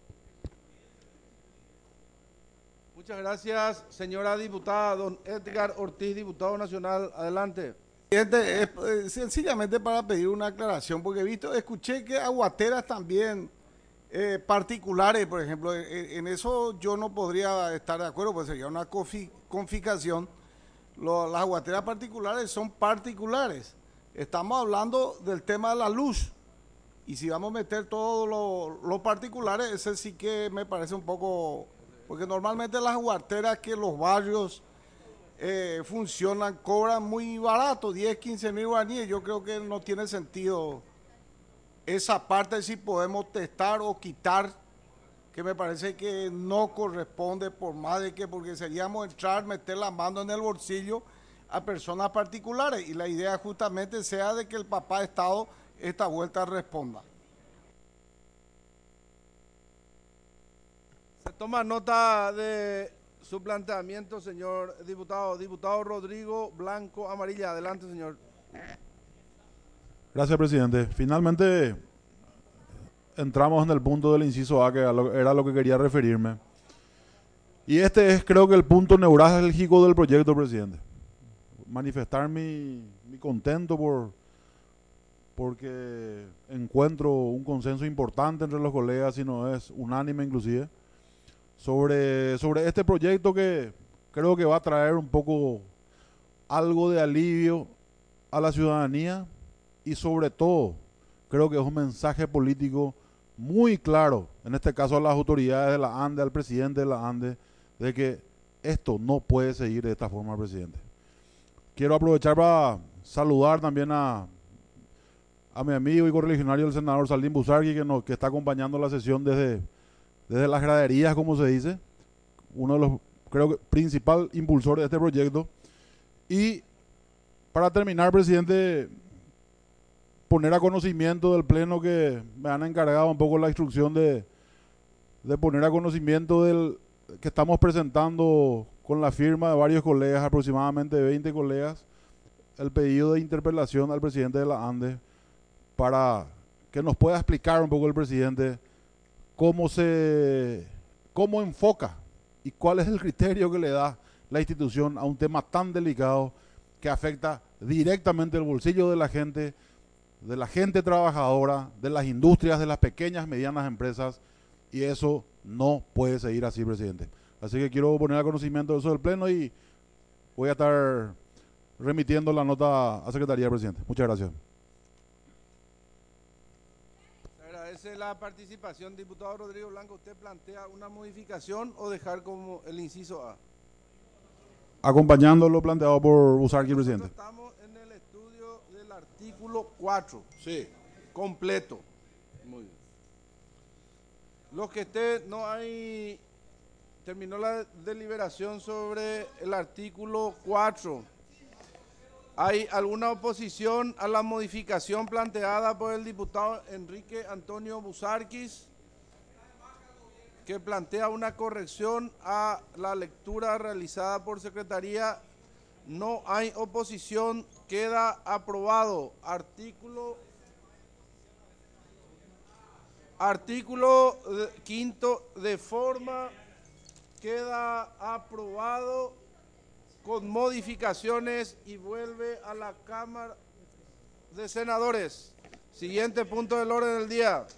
Muchas gracias, señora diputada. Don Edgar Ortiz, diputado nacional, adelante. Sencillamente para pedir una aclaración, porque escuché que aguateras también particulares, por ejemplo, en eso yo no podría estar de acuerdo, pues sería una confiscación. Las aguateras particulares son particulares. Estamos hablando del tema de la luz, y si vamos a meter todos los particulares, ese sí que me parece un poco, porque normalmente las aguateras que los barrios funcionan, cobran muy barato, 10, 15 mil guaraníes. Yo creo que no tiene sentido esa parte, si podemos testar o quitar, que me parece que no corresponde, por más de que, porque seríamos meter la mano en el bolsillo a personas particulares, y la idea justamente sea de que el papá Estado esta vuelta responda. Se toma nota de su planteamiento, señor diputado. Diputado Rodrigo Blanco Amarilla, adelante, señor. Gracias, presidente. Finalmente entramos en el punto del inciso A, que era lo que quería referirme. Y este es, creo que, el punto neurálgico del proyecto, presidente. Manifestar mi contento porque encuentro un consenso importante entre los colegas, si no es unánime inclusive, sobre este proyecto, que creo que va a traer un poco algo de alivio a la ciudadanía, y sobre todo creo que es un mensaje político muy claro, en este caso a las autoridades de la ANDE, al presidente de la ANDE, de que esto no puede seguir de esta forma, presidente. Quiero aprovechar para saludar también a mi amigo y correligionario, el senador Saldín Busargui, que está acompañando la sesión desde las graderías, como se dice, uno de los, creo que, principal impulsores de este proyecto. Y para terminar, presidente, poner a conocimiento del Pleno, que me han encargado un poco la instrucción de poner a conocimiento del que estamos presentando con la firma de varios colegas, aproximadamente 20 colegas, el pedido de interpelación al presidente de la ANDE, para que nos pueda explicar un poco el presidente cómo enfoca ¿Y cuál es el criterio que le da la institución a un tema tan delicado que afecta directamente el bolsillo de la gente trabajadora, de las industrias, de las pequeñas, medianas empresas? Y eso no puede seguir así, presidente. Así que quiero poner a conocimiento de eso del Pleno y voy a estar remitiendo la nota a Secretaría, presidente. Muchas gracias. Se agradece la participación, diputado Rodrigo Blanco. ¿Usted plantea una modificación o dejar como el inciso A? Acompañando lo planteado por Busarqui, presidente. Estamos en el estudio del artículo 4. Sí. Completo. Muy bien. Los que no hay... Terminó la deliberación sobre el artículo 4. ¿Hay alguna oposición a la modificación planteada por el diputado Enrique Antonio Busarquis, que plantea una corrección a la lectura realizada por Secretaría? No hay oposición, queda aprobado. Artículo quinto de forma, queda aprobado con modificaciones y vuelve a la Cámara de Senadores. Siguiente punto del orden del día.